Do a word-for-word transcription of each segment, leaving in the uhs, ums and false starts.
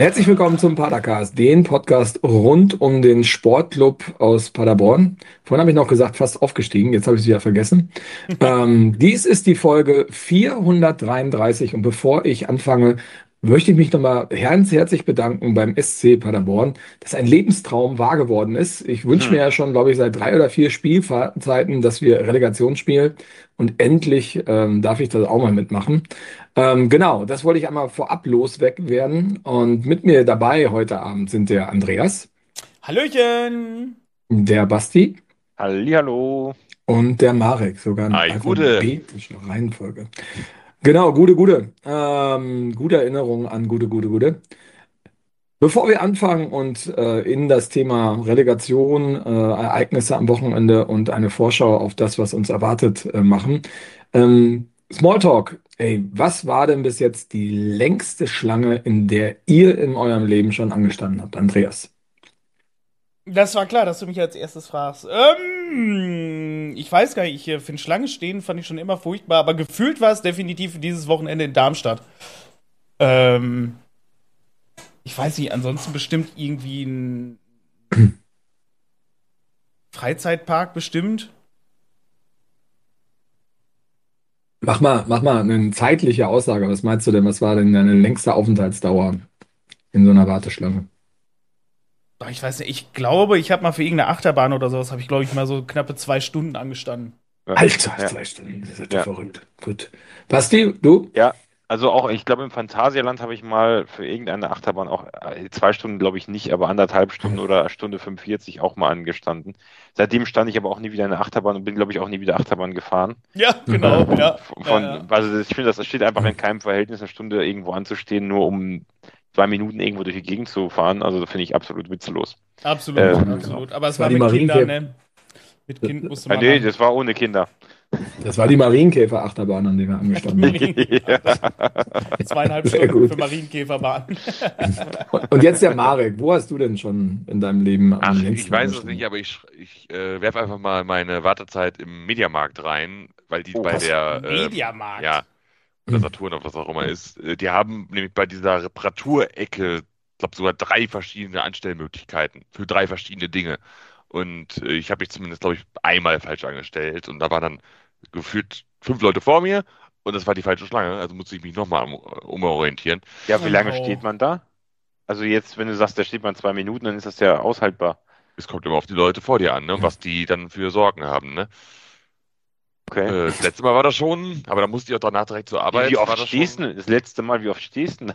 Herzlich willkommen zum Padercast, den Podcast rund um den Sportclub aus Paderborn. Vorhin habe ich noch gesagt, fast aufgestiegen, jetzt habe ich es wieder vergessen. Ähm, dies ist die Folge vierhundertdreiunddreißig und bevor ich anfange, möchte ich mich nochmal ganz herzlich bedanken beim S C Paderborn, dass ein Lebenstraum wahr geworden ist. Ich wünsche mir Hm. ja schon, glaube ich, seit drei oder vier Spielzeiten, dass wir Relegation spielen und endlich ähm, darf ich das auch mal mitmachen. Ähm, genau, das wollte ich einmal vorab loswerden. Und mit mir dabei heute Abend sind der Andreas, Hallöchen! der Basti Hallihallo. und der Marek, sogar in Ei, Gude. alphabetischer Reihenfolge. Genau, gute, gute. Ähm, gute Erinnerung an gute, gute, gute. Bevor wir anfangen und äh, in das Thema Relegation, äh, Ereignisse am Wochenende und eine Vorschau auf das, was uns erwartet, äh, machen. Ähm, Smalltalk. Ey, was war denn bis jetzt die längste Schlange, in der ihr in eurem Leben schon angestanden habt, Andreas? Das war klar, dass du mich als erstes fragst. Ähm, ich weiß gar nicht, ich äh, finde Schlange stehen fand ich schon immer furchtbar, aber gefühlt war es definitiv dieses Wochenende in Darmstadt. Ähm, ich weiß nicht, ansonsten bestimmt irgendwie ein Freizeitpark bestimmt. Mach mal, mach mal eine zeitliche Aussage. Was meinst du denn? Was war denn deine längste Aufenthaltsdauer in so einer Warteschlange? Doch, ich weiß nicht, ich glaube, ich habe mal für irgendeine Achterbahn oder sowas, habe ich, glaube ich, mal so knappe zwei Stunden angestanden. Ja, Alter, ja, zwei Stunden. Das ist ja doch ja. verrückt. Gut. Basti, du? Ja, also auch, ich glaube, im Phantasialand habe ich mal für irgendeine Achterbahn auch äh, zwei Stunden, glaube ich nicht, aber anderthalb Stunden oder Stunde fünfundvierzig auch mal angestanden. Seitdem stand ich aber auch nie wieder in der Achterbahn und bin, glaube ich, auch nie wieder Achterbahn gefahren. Ja, genau, Mhm. ja. Von, Ja, von- ja. also ich finde, das steht einfach in keinem Verhältnis, eine Stunde irgendwo anzustehen, nur um zwei Minuten irgendwo durch die Gegend zu fahren. Also das finde ich absolut witzlos. Absolut, Ähm, genau. absolut. Aber Das es war war die mit Kindern, Marienkäfer. ne? Mit Kind musste Ah, man nee, dann. das war ohne Kinder. Das war die Marienkäfer-Achterbahn, an der wir Die angestanden sind. Marienkäfer. Ja. Zweieinhalb Sehr Stunden gut. für Marienkäferbahn. Und und jetzt der Marek. Wo hast du denn schon in deinem Leben am Ach, ich längsten weiß es nicht, angestanden? aber ich, ich äh, werfe einfach mal meine Wartezeit im Mediamarkt rein, weil die Oh, bei Was? der, ähm, Mediamarkt. ja, oder Saturn oder was auch immer ist, äh, die haben nämlich bei dieser Reparaturecke, ich glaube sogar drei verschiedene Anstellmöglichkeiten für drei verschiedene Dinge. Und äh, ich habe mich zumindest, glaube ich, einmal falsch angestellt und da waren dann gefühlt fünf Leute vor mir und das war die falsche Schlange, also musste ich mich nochmal um, umorientieren. ja, wie Oh lange steht no. Und man da? Also jetzt, wenn du sagst, da steht man zwei Minuten, dann ist das ja aushaltbar. es kommt immer auf die Leute vor dir an, ne? Und was die dann für Sorgen haben, ne? Okay. Äh, das letzte Mal war das schon, aber da musste ich auch danach direkt zur Wie, wie Arbeit, war oft das stehst schon. du? Das letzte Mal, wie oft stehst du?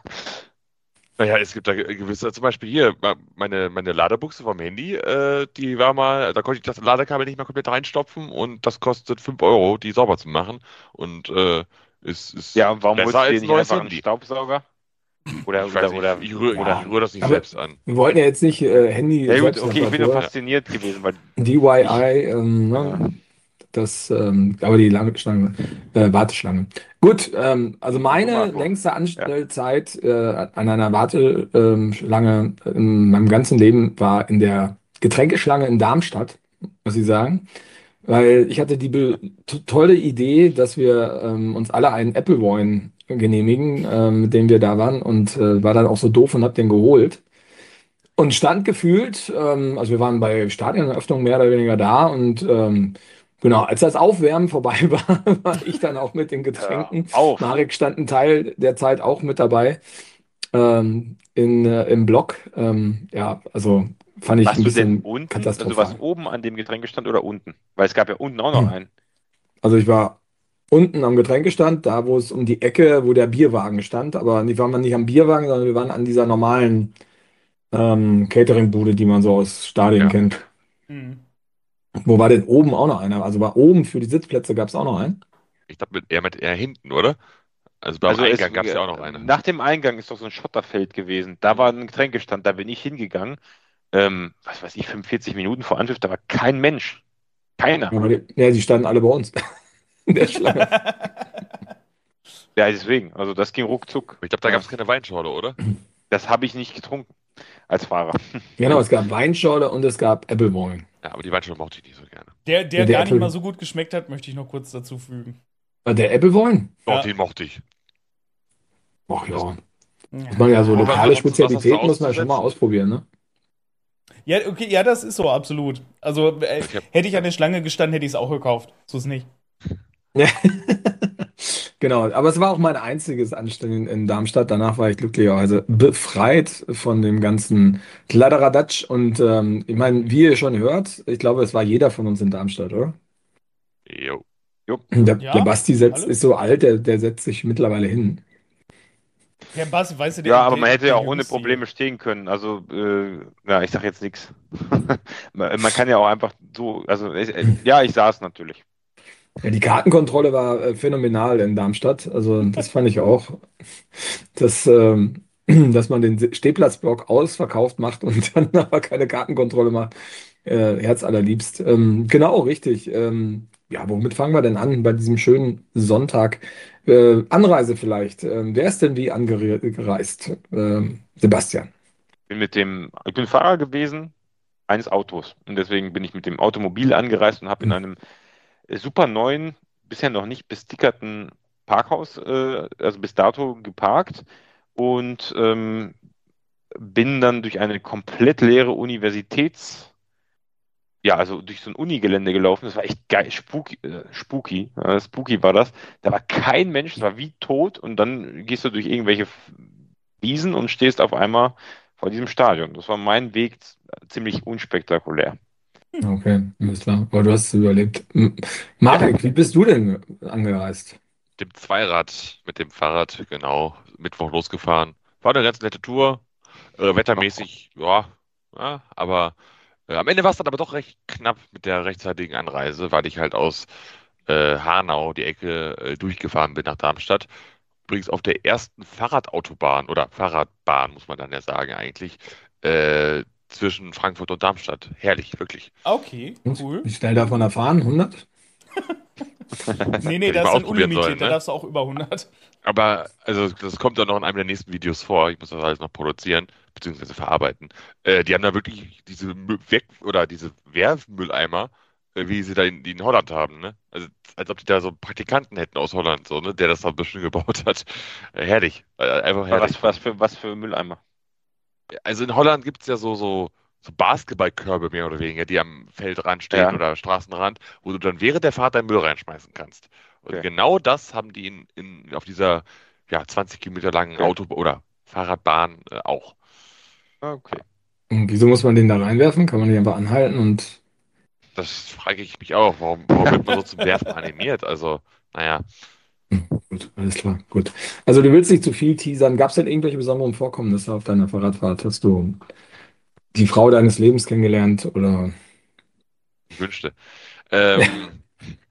Naja, es gibt da ge- gewisse, zum Beispiel hier, ma- meine, meine Ladebuchse vom Handy, äh, die war mal, da konnte ich das Ladekabel nicht mehr komplett reinstopfen und das kostet fünf Euro, die sauber zu machen. Und äh, es ist Ja, und warum besser holst du dir als ein nicht neues einfach einen Handy. Staubsauger? Oder, Ich weiß oder, nicht, oder, ich rühre ich Ja, oder. rühr das nicht aber selbst an. wir wollten ja jetzt nicht äh, Ja gut, okay, ich bin nur Handy-Selbstreparatur, fasziniert gewesen, weil ich, D I Y, ähm, ja, ne? Das, ähm, aber die lange Schlange, äh, Warteschlange. Gut, ähm, also guck meine mal, wo. längste Ja. Anstellzeit äh, an einer Warteschlange in meinem ganzen Leben war in der Getränkeschlange in Darmstadt, muss ich sagen. Weil ich hatte die be- to- tolle Idee, dass wir ähm, uns alle einen Apple Wine genehmigen, ähm, mit dem wir da waren und äh, war dann auch so doof und hab den geholt. Und stand gefühlt, ähm, also wir waren bei Stadioneröffnung mehr oder weniger da und ähm, genau, als das Aufwärmen vorbei war, war ich dann auch mit den Hör Getränken. auf. Marek stand einen Teil der Zeit auch mit dabei ähm, in, äh, im Block. Ähm, ja, also fand ich ein Warst du denn bisschen unten, also was katastrophal. oben an dem Getränkestand oder unten? Weil es gab ja unten auch noch Hm. einen. Also ich war unten am Getränkestand, da wo es um die Ecke, wo der Bierwagen stand, aber die waren wir nicht am Bierwagen, sondern wir waren an dieser normalen ähm, Catering-Bude, die man so aus Stadien Ja, kennt. Hm. Wo war denn oben auch noch einer? Also war oben für die Sitzplätze gab es auch noch einen. ich glaube mit, eher mit eher hinten, oder? Also beim Also es, Eingang gab es äh, ja auch noch eine. nach dem Eingang ist doch so ein Schotterfeld gewesen. Da war ein Getränkestand, da bin ich hingegangen. Ähm, was weiß ich, fünfundvierzig Minuten vor Anpfiff, da war kein Mensch. Keiner. Aber die, ja, die standen alle bei uns in der Schlange. Ja, deswegen. Also das ging ruckzuck. Aber ich glaube, da gab Ja. es keine Weinschorle, oder? Das habe ich nicht getrunken als Fahrer. Genau, es gab Weinschorle und es gab Apple Wine. Ja, aber die Weinschorle mochte ich nicht so gerne. Der, Ja, der der gar nicht mal Apple, so gut geschmeckt hat, möchte ich noch kurz dazu fügen. äh, der Apple Wine? Doch, Ja. den mochte ich. Ach Das, ja. Muss man ja so Was, lokale was, was hast du Spezialitäten muss man ja schon mal auszusetzen? ausprobieren, ne? Ja, okay, ja, das ist so, absolut. Also, äh, Ich hab, hätte ich an der Schlange gestanden, hätte ich es auch gekauft. So ist nicht. Ja. Genau, aber es war auch mein einziges Anstellen in Darmstadt. Danach war ich glücklicherweise befreit von dem ganzen Kladderadatsch. Und ähm, ich meine, wie ihr schon hört, ich glaube, es war jeder von uns in Darmstadt, oder? jo. Jo. Der, der Ja, Basti setzt, alle? ist so alt, der, der setzt sich mittlerweile hin. Der Bass, weißt du, der, Ja, aber der, man hätte der ja auch ohne Jüngste hier. Probleme stehen können. Also, äh, ja, ich sag jetzt nichts. Man man kann ja auch einfach so, also, äh, ja, ich saß natürlich. Ja, die Kartenkontrolle war äh, phänomenal in Darmstadt. Also das fand ich auch, dass, ähm, dass man den Stehplatzblock ausverkauft macht und dann aber keine Kartenkontrolle macht. Äh, Herz allerliebst. Ähm, genau, richtig. Ähm, ja, womit fangen wir denn an bei diesem schönen Sonntag? Äh, Anreise vielleicht. Ähm, wer ist denn wie angereist? Ähm, Sebastian. Bin mit dem, ich bin Fahrer gewesen eines Autos. Und deswegen bin ich mit dem Automobil angereist und habe in Hm. einem äh, super neuen, bisher noch nicht bestickerten Parkhaus, äh, also bis dato geparkt und ähm, bin dann durch eine komplett leere Universitäts- ja, also durch so ein Unigelände gelaufen. Das war echt geil, spooky, äh, spooky, äh, spooky war das. Da war kein Mensch, es war wie tot und dann gehst du durch irgendwelche F- Wiesen und stehst auf einmal vor diesem Stadion. Das war mein Weg, z- ziemlich unspektakulär. Okay, alles klar. Aber du hast es überlebt. M- Ja, Marek, wie bist du denn angereist? Dem Zweirad mit dem Fahrrad, genau, Mittwoch losgefahren. War eine ganz nette Tour. Äh, wettermäßig, ja, ja, aber äh, am Ende war es dann aber doch recht knapp mit der rechtzeitigen Anreise, weil ich halt aus äh, Hanau die Ecke äh, durchgefahren bin nach Darmstadt. Übrigens auf der ersten Fahrradautobahn oder Fahrradbahn, muss man dann ja sagen, eigentlich, äh, zwischen Frankfurt und Darmstadt. Herrlich, wirklich. Okay, Und cool. wie schnell davon erfahren? hundert? Nee, nee, Hätte ich da mal ist dann ausprobieren sollen, unlimitiert, da ne? darfst du auch über hundert. Aber, also, das kommt dann noch in einem der nächsten Videos vor. Ich muss das alles noch produzieren, beziehungsweise verarbeiten. Äh, die haben da wirklich diese Mü- Weg- oder diese Werfmülleimer, äh, wie sie da in, die in Holland haben, ne? Also, als ob die da so einen Praktikanten hätten aus Holland, so, ne? Der das da ein bisschen gebaut hat. Äh, herrlich. Äh, einfach herrlich. was, was für, was für Mülleimer. Also in Holland gibt es ja so, so, so Basketballkörbe mehr oder weniger, die am Feldrand stehen Ja, oder Straßenrand, wo du dann während der Fahrt deinen Müll reinschmeißen kannst. Und okay, genau das haben die in, in, auf dieser ja, zwanzig Kilometer langen okay. Auto- oder Fahrradbahn äh, auch. Ah, okay. Und wieso muss man den da reinwerfen? Kann man die einfach anhalten und. Das frage ich mich auch. Warum, warum wird man so zum Werfen animiert? Also, naja, Hm, gut, alles klar, gut. Also du willst nicht zu viel teasern. Gab es denn irgendwelche besonderen Vorkommnisse auf deiner Fahrradfahrt? Hast du die Frau deines Lebens kennengelernt oder? ich wünschte. Ähm,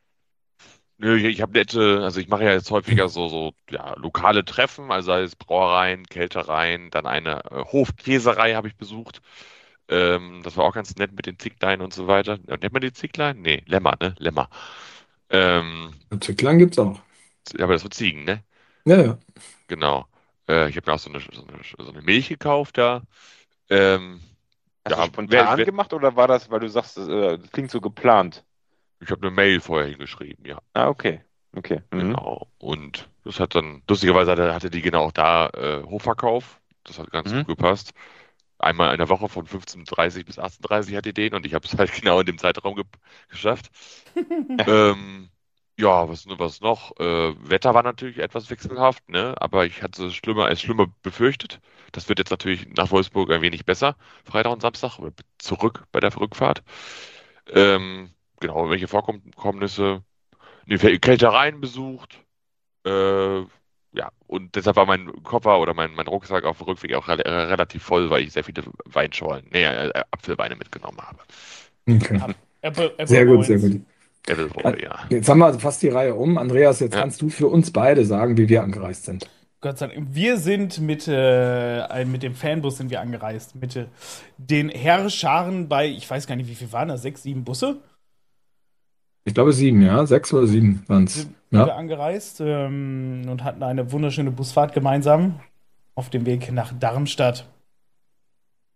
Nö, ich, ich habe nette, also ich mache ja jetzt häufiger so, so ja, lokale Treffen, also sei es Brauereien, Kältereien, dann eine äh, Hofkäserei habe ich besucht. Ähm, das war auch ganz nett mit den Zicklein und so weiter. Äh, Nennt man die Zicklein? Nee, Lämmer, ne? Lämmer. Ähm, Zwicklein gibt's auch. ja, aber das sind Ziegen, ne? Ja, ja. Genau. Äh, ich habe mir auch so eine, so eine, so eine Milch gekauft da. Ähm, Hast du ja, wer, spontan wer, gemacht oder war das, weil du sagst, das, äh, das klingt so geplant? ich habe eine Mail vorher hingeschrieben, ja. Ah, okay. Okay. Mhm. Genau. Und das hat dann, lustigerweise hatte, hatte die genau auch da äh, Hofverkauf. Das hat ganz Mhm. gut gepasst. Einmal in der Woche von fünfzehn Uhr dreißig bis achtzehn Uhr dreißig hatte die den und ich habe es halt genau in dem Zeitraum ge geschafft. Ähm, ja, was, was noch? Äh, Wetter war natürlich etwas wechselhaft, ne? Aber ich hatte es schlimmer als schlimmer befürchtet. Das wird jetzt natürlich nach Wolfsburg ein wenig besser, Freitag und Samstag, oder zurück bei der Rückfahrt. Ähm, genau, welche Vorkommnisse? Nee, Kältereien besucht. Äh, ja, und deshalb war mein Koffer oder mein, mein Rucksack auf dem Rückweg auch re äh, relativ voll, weil ich sehr viele Weinschorlen, nee, äh, Apfelweine mitgenommen habe. Okay. Ab- Apple, Apple Sehr gut, sehr Wines. gut. Ah, Appleboy, ja. jetzt haben wir fast die Reihe um. Andreas, jetzt Ja, kannst du für uns beide sagen, wie wir angereist sind. Gott sei Dank. Wir sind mit, äh, ein- mit dem Fanbus sind wir angereist. Mit äh, den Herrscharen bei, ich weiß gar nicht, wie viel waren das, sechs, sieben Busse Ich glaube sieben, ja. Sechs oder sieben waren es. sind, sind wir Ja. angereist ähm, und hatten eine wunderschöne Busfahrt gemeinsam auf dem Weg nach Darmstadt.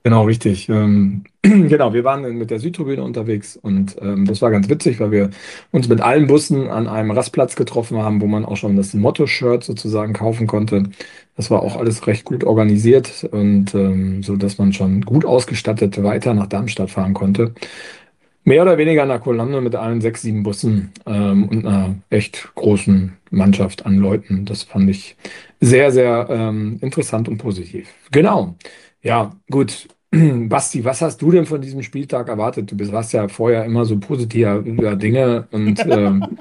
Genau, richtig. Ähm, genau, wir waren mit der Südtribüne unterwegs und ähm, das war ganz witzig, weil wir uns mit allen Bussen an einem Rastplatz getroffen haben, wo man auch schon das Motto-Shirt sozusagen kaufen konnte. Das war auch alles recht gut organisiert und ähm, so, dass man schon gut ausgestattet weiter nach Darmstadt fahren konnte. Mehr oder weniger in der Kolonne mit allen sechs, sieben Bussen ähm, und einer echt großen Mannschaft an Leuten. Das fand ich sehr, sehr ähm, interessant und positiv. Genau. Ja, gut. Basti, was hast du denn von diesem Spieltag erwartet? Du bist, warst ja vorher immer so positiver Dinge und ähm,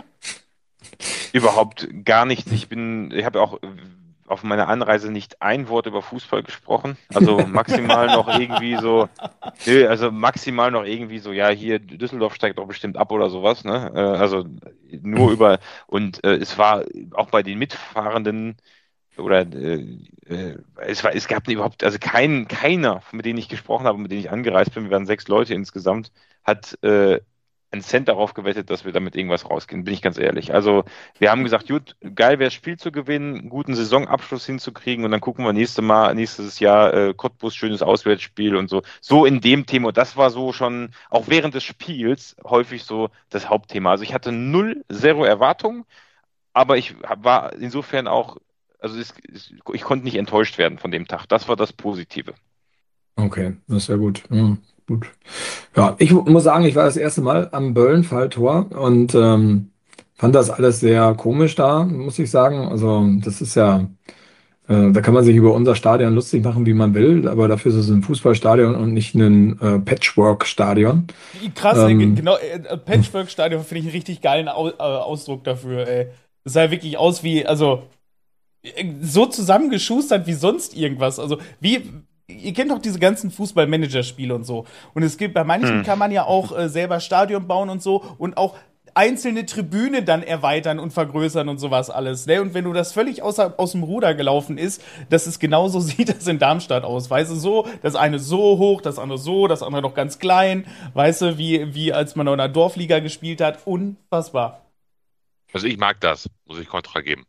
Überhaupt gar nichts. Ich bin, ich habe auch auf meiner Anreise nicht ein Wort über Fußball gesprochen. Also maximal noch irgendwie so, nö, also maximal noch irgendwie so, ja, hier Düsseldorf steigt doch bestimmt ab oder sowas, ne? Äh, Also nur über, und äh, es war auch bei den Mitfahrenden oder äh, äh, es war, es gab überhaupt, also kein, keiner, mit denen ich gesprochen habe, mit denen ich angereist bin, wir waren sechs Leute insgesamt, hat äh, einen Cent darauf gewettet, dass wir damit irgendwas rausgehen, bin ich ganz ehrlich. Also wir haben gesagt, gut, geil wäre das Spiel zu gewinnen, einen guten Saisonabschluss hinzukriegen und dann gucken wir nächste Mal, nächstes Jahr äh, Cottbus, schönes Auswärtsspiel und so. So in dem Thema. Und das war so schon, auch während des Spiels, häufig so das Hauptthema. Also ich hatte null, zero Erwartungen, aber ich hab- war insofern auch, also es, es, ich konnte nicht enttäuscht werden von dem Tag. Das war das Positive. okay, das ist ja gut. Ja, gut. Ja, ich mu- muss sagen, ich war das erste Mal am Böllenfalltor und ähm, fand das alles sehr komisch da, muss ich sagen. Also das ist ja, äh, da kann man sich über unser Stadion lustig machen, wie man will, aber dafür ist es ein Fußballstadion und nicht ein äh, Patchwork-Stadion. Krass, ey, ge- Ähm, genau, äh, Patchwork-Stadion finde ich einen richtig geilen Au äh, Ausdruck dafür, ey. Das sah wirklich aus wie, also, äh, so zusammengeschustert wie sonst irgendwas. Also, wie, ihr kennt doch diese ganzen Fußball-Manager-Spiele und so. Und es gibt, bei manchen Hm. kann man ja auch äh, selber Stadion bauen und so und auch einzelne Tribüne dann erweitern und vergrößern und sowas alles. Ne? Und wenn du das völlig außer, aus dem Ruder gelaufen ist, das ist genauso sieht das in Darmstadt aus. Weißt du, so, das eine so hoch, das andere so, das andere noch ganz klein. Weißt du, wie, wie als man noch in der Dorfliga gespielt hat. Unfassbar. Also ich mag das, muss ich Kontra geben.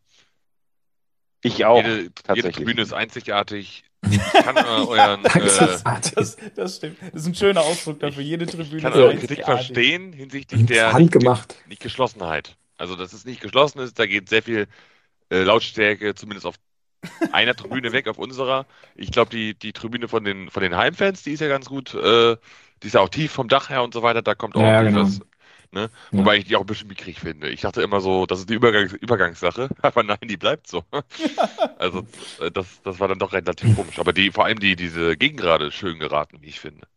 Ich auch, Jede, jede tatsächlich. Tribüne ist einzigartig. Ich kann äh, euren, äh, Das, das stimmt. Das ist ein schöner Ausdruck dafür. Jede ich Tribüne kann ist eure Kritik einzigartig. verstehen hinsichtlich das ist der nicht, handgemacht. nicht Geschlossenheit. Also, dass es nicht geschlossen ist, da geht sehr viel äh, Lautstärke, zumindest auf einer Tribüne weg, auf unserer. Ich glaube, die, die Tribüne von den, von den Heimfans, die ist ja ganz gut, äh, die ist ja auch tief vom Dach her und so weiter, da kommt Ja, ja, ordentlich genau. was. Ne? Ja. Wobei ich die auch ein bisschen mickrig finde. Ich dachte immer so, das ist die Übergangs Übergangssache, aber nein, die bleibt so. Also, äh, das, das war dann doch relativ komisch. Aber die, vor allem die, diese Gegengrade ist schön geraten, wie ich finde.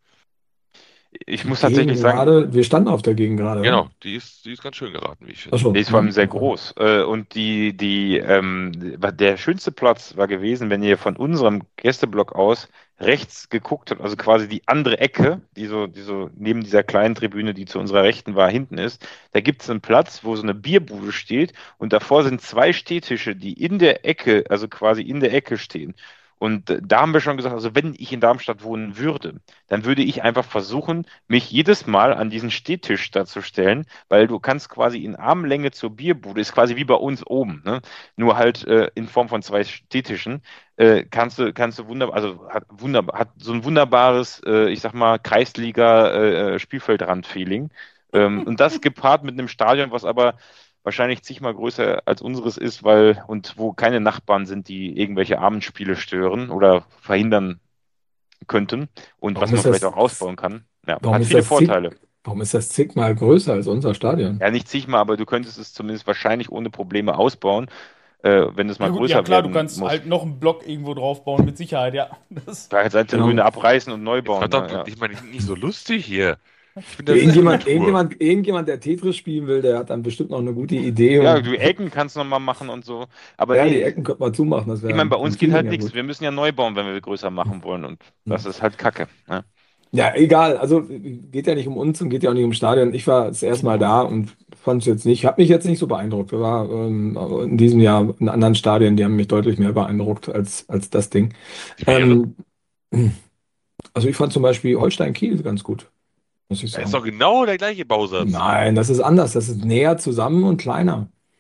Ich Die muss tatsächlich sagen, Gegengrade, wir standen auf der Gegengrade, oder? Genau, die ist, die ist ganz schön geraten, wie ich finde. Achso. die ist vor allem sehr groß. Äh, Und die, die, ähm, der schönste Platz war gewesen, wenn ihr von unserem Gästeblock aus rechts geguckt habt, also quasi die andere Ecke, die so, die so neben dieser kleinen Tribüne, die zu unserer Rechten war, hinten ist. Da gibt es einen Platz, wo so eine Bierbude steht und davor sind zwei Stehtische, die in der Ecke, also quasi in der Ecke stehen. Und äh, da haben wir schon gesagt, also wenn ich in Darmstadt wohnen würde, dann würde ich einfach versuchen, mich jedes Mal an diesen Stehtisch da zu stellen, weil du kannst quasi in Armlänge zur Bierbude, ist quasi wie bei uns oben, ne? Nur halt äh, in Form von zwei Stehtischen, äh, kannst du, kannst du wunderbar, also hat wunderbar, hat so ein wunderbares, äh, ich sag mal, Kreisliga äh, äh, Spielfeldrand-Feeling. Ähm, und das gepaart mit einem Stadion, was aber wahrscheinlich zigmal größer als unseres ist, weil und wo keine Nachbarn sind, die irgendwelche Abendspiele stören oder verhindern könnten und was Warum man ist vielleicht das, auch ausbauen kann. Ja, warum hat ist viele das zig, Vorteile. warum ist das zigmal größer als unser Stadion? Ja, nicht zigmal, aber du könntest es zumindest wahrscheinlich ohne Probleme ausbauen, äh, wenn es Ja mal gut, ja größer klar, du werden kannst muss. halt noch einen Block irgendwo draufbauen, mit Sicherheit, ja. Das, Vielleicht seine Genau. Tribüne abreißen und neu Jetzt bauen. verdammt, Ne? Ja. ich meine, ich bin nicht so lustig hier. Ich bin Ja, der irgendjemand, Sitzkultur. irgendjemand, irgendjemand, der Tetris spielen will, der hat dann bestimmt noch eine gute Idee Ja, und die Ecken kannst du nochmal machen und so. Aber ja, die nee, Ecken könnte man zumachen, das ich wäre meine, bei vom uns geht Feeling halt her nichts. gut. Wir müssen ja neu bauen, wenn wir größer machen wollen. Und das ist halt Kacke. Ne? Ja, egal, also geht ja nicht um uns und geht ja auch nicht um Stadion. Ich war das erste Mal da und fand es jetzt nicht, hat mich jetzt nicht so beeindruckt. Ich war ähm, in diesem Jahr in anderen Stadien, die haben mich deutlich mehr beeindruckt als, als das Ding. Die wäre. Ähm, also ich fand zum Beispiel Holstein Kiel ganz gut, muss ich Das ist doch sagen. genau der gleiche Bausatz. Nein, das ist anders. Das ist näher zusammen und kleiner.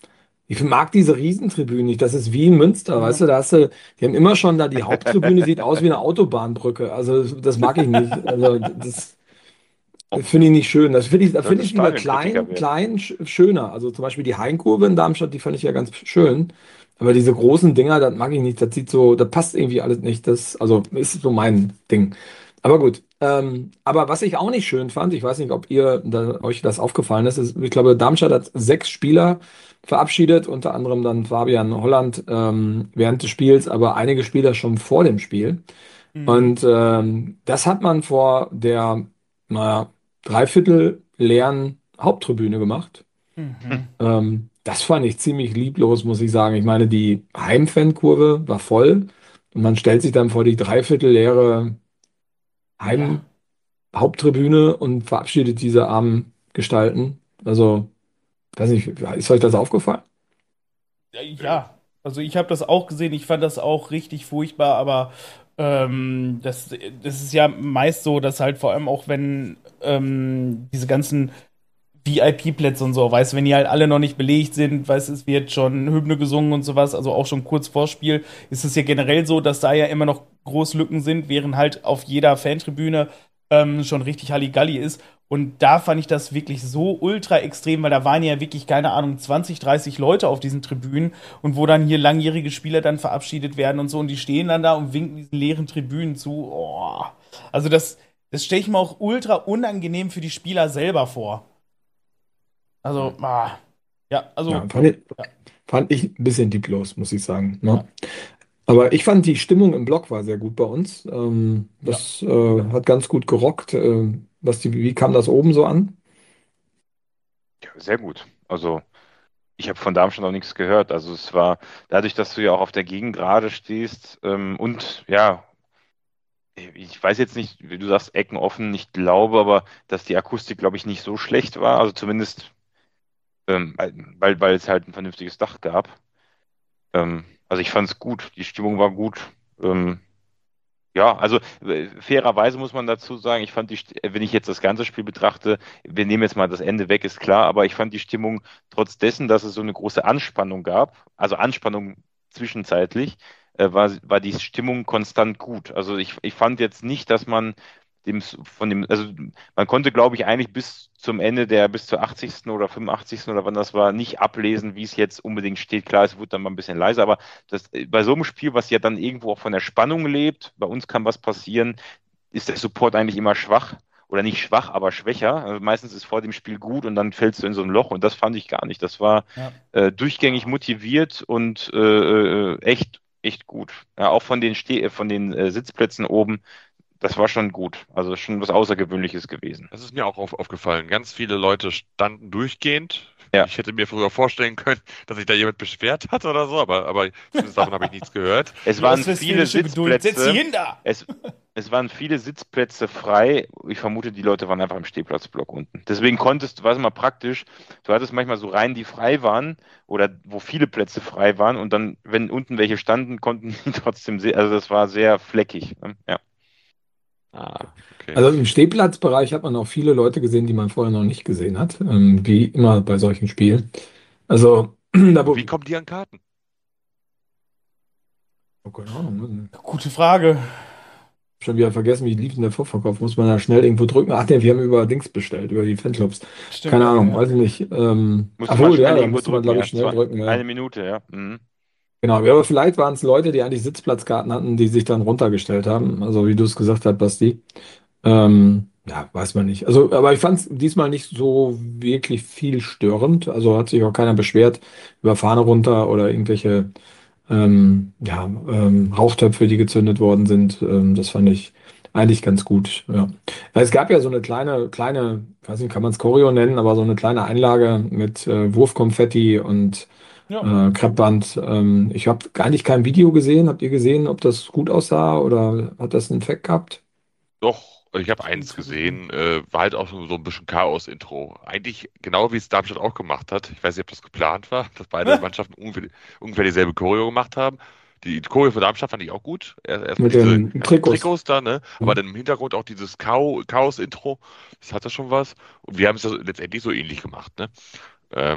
Ich mag diese Riesentribünen nicht. Das ist wie in Münster, Ja. weißt du, da hast du, die haben immer schon da, die Haupttribüne sieht aus wie eine Autobahnbrücke. Also das mag ich nicht. Also das finde ich nicht schön. Das finde ich, da finde Solltest ich lieber Stadionkritiker klein, werden. klein, sch- schöner. Also zum Beispiel die Hainkurve in Darmstadt, die fand ich ja ganz schön. Aber diese großen Dinger, das mag ich nicht. Das sieht so, das passt irgendwie alles nicht. Das, also ist so mein Ding. Aber gut. Ähm, aber was ich auch nicht schön fand, ich weiß nicht, ob ihr da, euch das aufgefallen ist, ist, ich glaube, Darmstadt hat sechs Spieler verabschiedet, unter anderem dann Fabian Holland ähm, während des Spiels, aber einige Spieler schon vor dem Spiel. Mhm. Und ähm, das hat man vor der, naja, dreiviertel leeren Haupttribüne gemacht. Mhm. Ähm, das fand ich ziemlich lieblos, muss ich sagen. Ich meine, die Heimfankurve war voll und man stellt sich dann vor die dreiviertel leere Ja. Heim-Haupttribüne und verabschiedet diese armen Gestalten. Also, weiß nicht, ist euch das aufgefallen? Ja, ja. Also ich habe das auch gesehen, ich fand das auch richtig furchtbar, aber ähm, das, das ist ja meist so, dass halt vor allem auch wenn ähm, diese ganzen V I P-Plätze und so, weißt du, wenn die halt alle noch nicht belegt sind, weißt du, es wird schon Hymne gesungen und sowas, also auch schon kurz vor Spiel, ist es ja generell so, dass da ja immer noch Großlücken sind, während halt auf jeder Fantribüne ähm, schon richtig Halligalli ist. Und da fand ich das wirklich so ultra extrem, weil da waren ja wirklich, keine Ahnung, zwanzig, dreißig Leute auf diesen Tribünen und wo dann hier langjährige Spieler dann verabschiedet werden und so und die stehen dann da und winken diesen leeren Tribünen zu. Oh. Also das, das stelle ich mir auch ultra unangenehm für die Spieler selber vor. Also, ah, ja, Ja, also, fand ich, ja, fand ich ein bisschen lieblos, muss ich sagen. Ne? ja, Aber ich fand, die Stimmung im Block war sehr gut bei uns. Ähm, ja. das äh, hat ganz gut gerockt. Ähm, was die, wie kam das oben so an? Ja, sehr gut. Also, ich habe von Darmstadt noch nichts gehört. Also, es war dadurch, dass du ja auch auf der Gegengrade stehst ähm, und ja, ich weiß jetzt nicht, wie du sagst, Ecken offen, ich glaube aber, dass die Akustik, glaube ich, nicht so schlecht war. Also, zumindest, ähm, weil, weil es halt ein vernünftiges Dach gab. Ähm, also, ich fand es gut. Die Stimmung war gut. Ähm, Ja, also äh, fairerweise muss man dazu sagen, ich fand die, St- äh, wenn ich jetzt das ganze Spiel betrachte, wir nehmen jetzt mal das Ende weg, ist klar, aber ich fand die Stimmung trotz dessen, dass es so eine große Anspannung gab, also Anspannung zwischenzeitlich, äh, war, war die Stimmung konstant gut. Also ich, ich fand jetzt nicht, dass man dem s- von dem, also man konnte, glaube ich, eigentlich bis zum Ende der, bis zur achtzigsten oder fünfundachtzigsten oder wann das war, nicht ablesen, wie es jetzt unbedingt steht. Klar, es wurde dann mal ein bisschen leiser, aber das, äh, bei so einem Spiel, was ja dann irgendwo auch von der Spannung lebt, bei uns kann was passieren, ist der Support eigentlich immer schwach. Oder nicht schwach, aber schwächer. Also meistens ist vor dem Spiel gut und dann fällst du in so ein Loch und das fand ich gar nicht. Das war Ja. äh, durchgängig motiviert und äh, äh, echt, echt gut. Ja, auch von den, Ste äh, von den äh, Sitzplätzen oben, das war schon gut. Also schon was Außergewöhnliches gewesen. Das ist mir auch auf, aufgefallen. Ganz viele Leute standen durchgehend. Ja, Ich hätte mir früher vorstellen können, dass sich da jemand beschwert hat oder so, aber, aber zumindest davon habe ich nichts gehört. es Die waren viele ostwestfälische Geduld. Setz sie Sitzplätze. hin da! Es, es waren viele Sitzplätze frei. Ich vermute, die Leute waren einfach im Stehplatzblock unten. Deswegen konntest du, war es mal praktisch, du hattest manchmal so Reihen, die frei waren oder wo viele Plätze frei waren und dann, wenn unten welche standen, konnten die trotzdem sehen. Also das war sehr fleckig. Ne? Ja. Ah, okay. Also im Stehplatzbereich hat man auch viele Leute gesehen, die man vorher noch nicht gesehen hat, ähm, wie immer bei solchen Spielen. Also, da Und wo, wie kommen die an Karten? oh, keine Ahnung, Gute Frage. schon wieder vergessen, wie lief denn der Vorverkauf? Muss man da schnell irgendwo drücken? Ach, nee, wir haben über Dings bestellt, über die Fanclubs. Stimmt, Keine ja, Ahnung, ja. weiß ich nicht. Ähm, Musste man obwohl, ja, schnell da irgendwo musste man, drücken, glaube ich, ja. schnell Zwei, drücken, ja. eine Minute, ja. Mhm. Genau, ja, aber vielleicht waren es Leute, die eigentlich Sitzplatzkarten hatten, die sich dann runtergestellt haben. Also, wie du es gesagt hast, Basti. Ähm, ja, weiß man nicht. Also, aber ich fand es diesmal nicht so wirklich viel störend. Also hat sich auch keiner beschwert über Fahne runter oder irgendwelche ähm, ja, ähm, Rauchtöpfe, die gezündet worden sind. Ähm, das fand ich eigentlich ganz gut. Ja. Weil es gab ja so eine kleine, kleine, weiß nicht, kann man es Choreo nennen, aber so eine kleine Einlage mit äh, Wurfkonfetti und Ja. äh, Kreppband. Ähm, ich habe eigentlich kein Video gesehen. Habt ihr gesehen, ob das gut aussah oder hat das einen Effekt gehabt? Doch, ich habe Ich bin eins zu gesehen. gesehen, äh, war halt auch so, so ein bisschen Chaos-Intro. Eigentlich genau wie es Darmstadt auch gemacht hat. Ich weiß nicht, ob das geplant war, dass beide Mannschaften ungefähr, ungefähr dieselbe Choreo gemacht haben. Die Choreo für Darmstadt fand ich auch gut. Erst- Erstmal Mit diese den Trikots. Trikots da, ne? Aber dann im Hintergrund auch dieses Chao- Chaos-Intro. Das hatte schon was. Und wir haben es ja letztendlich so ähnlich gemacht, ne? Ähm,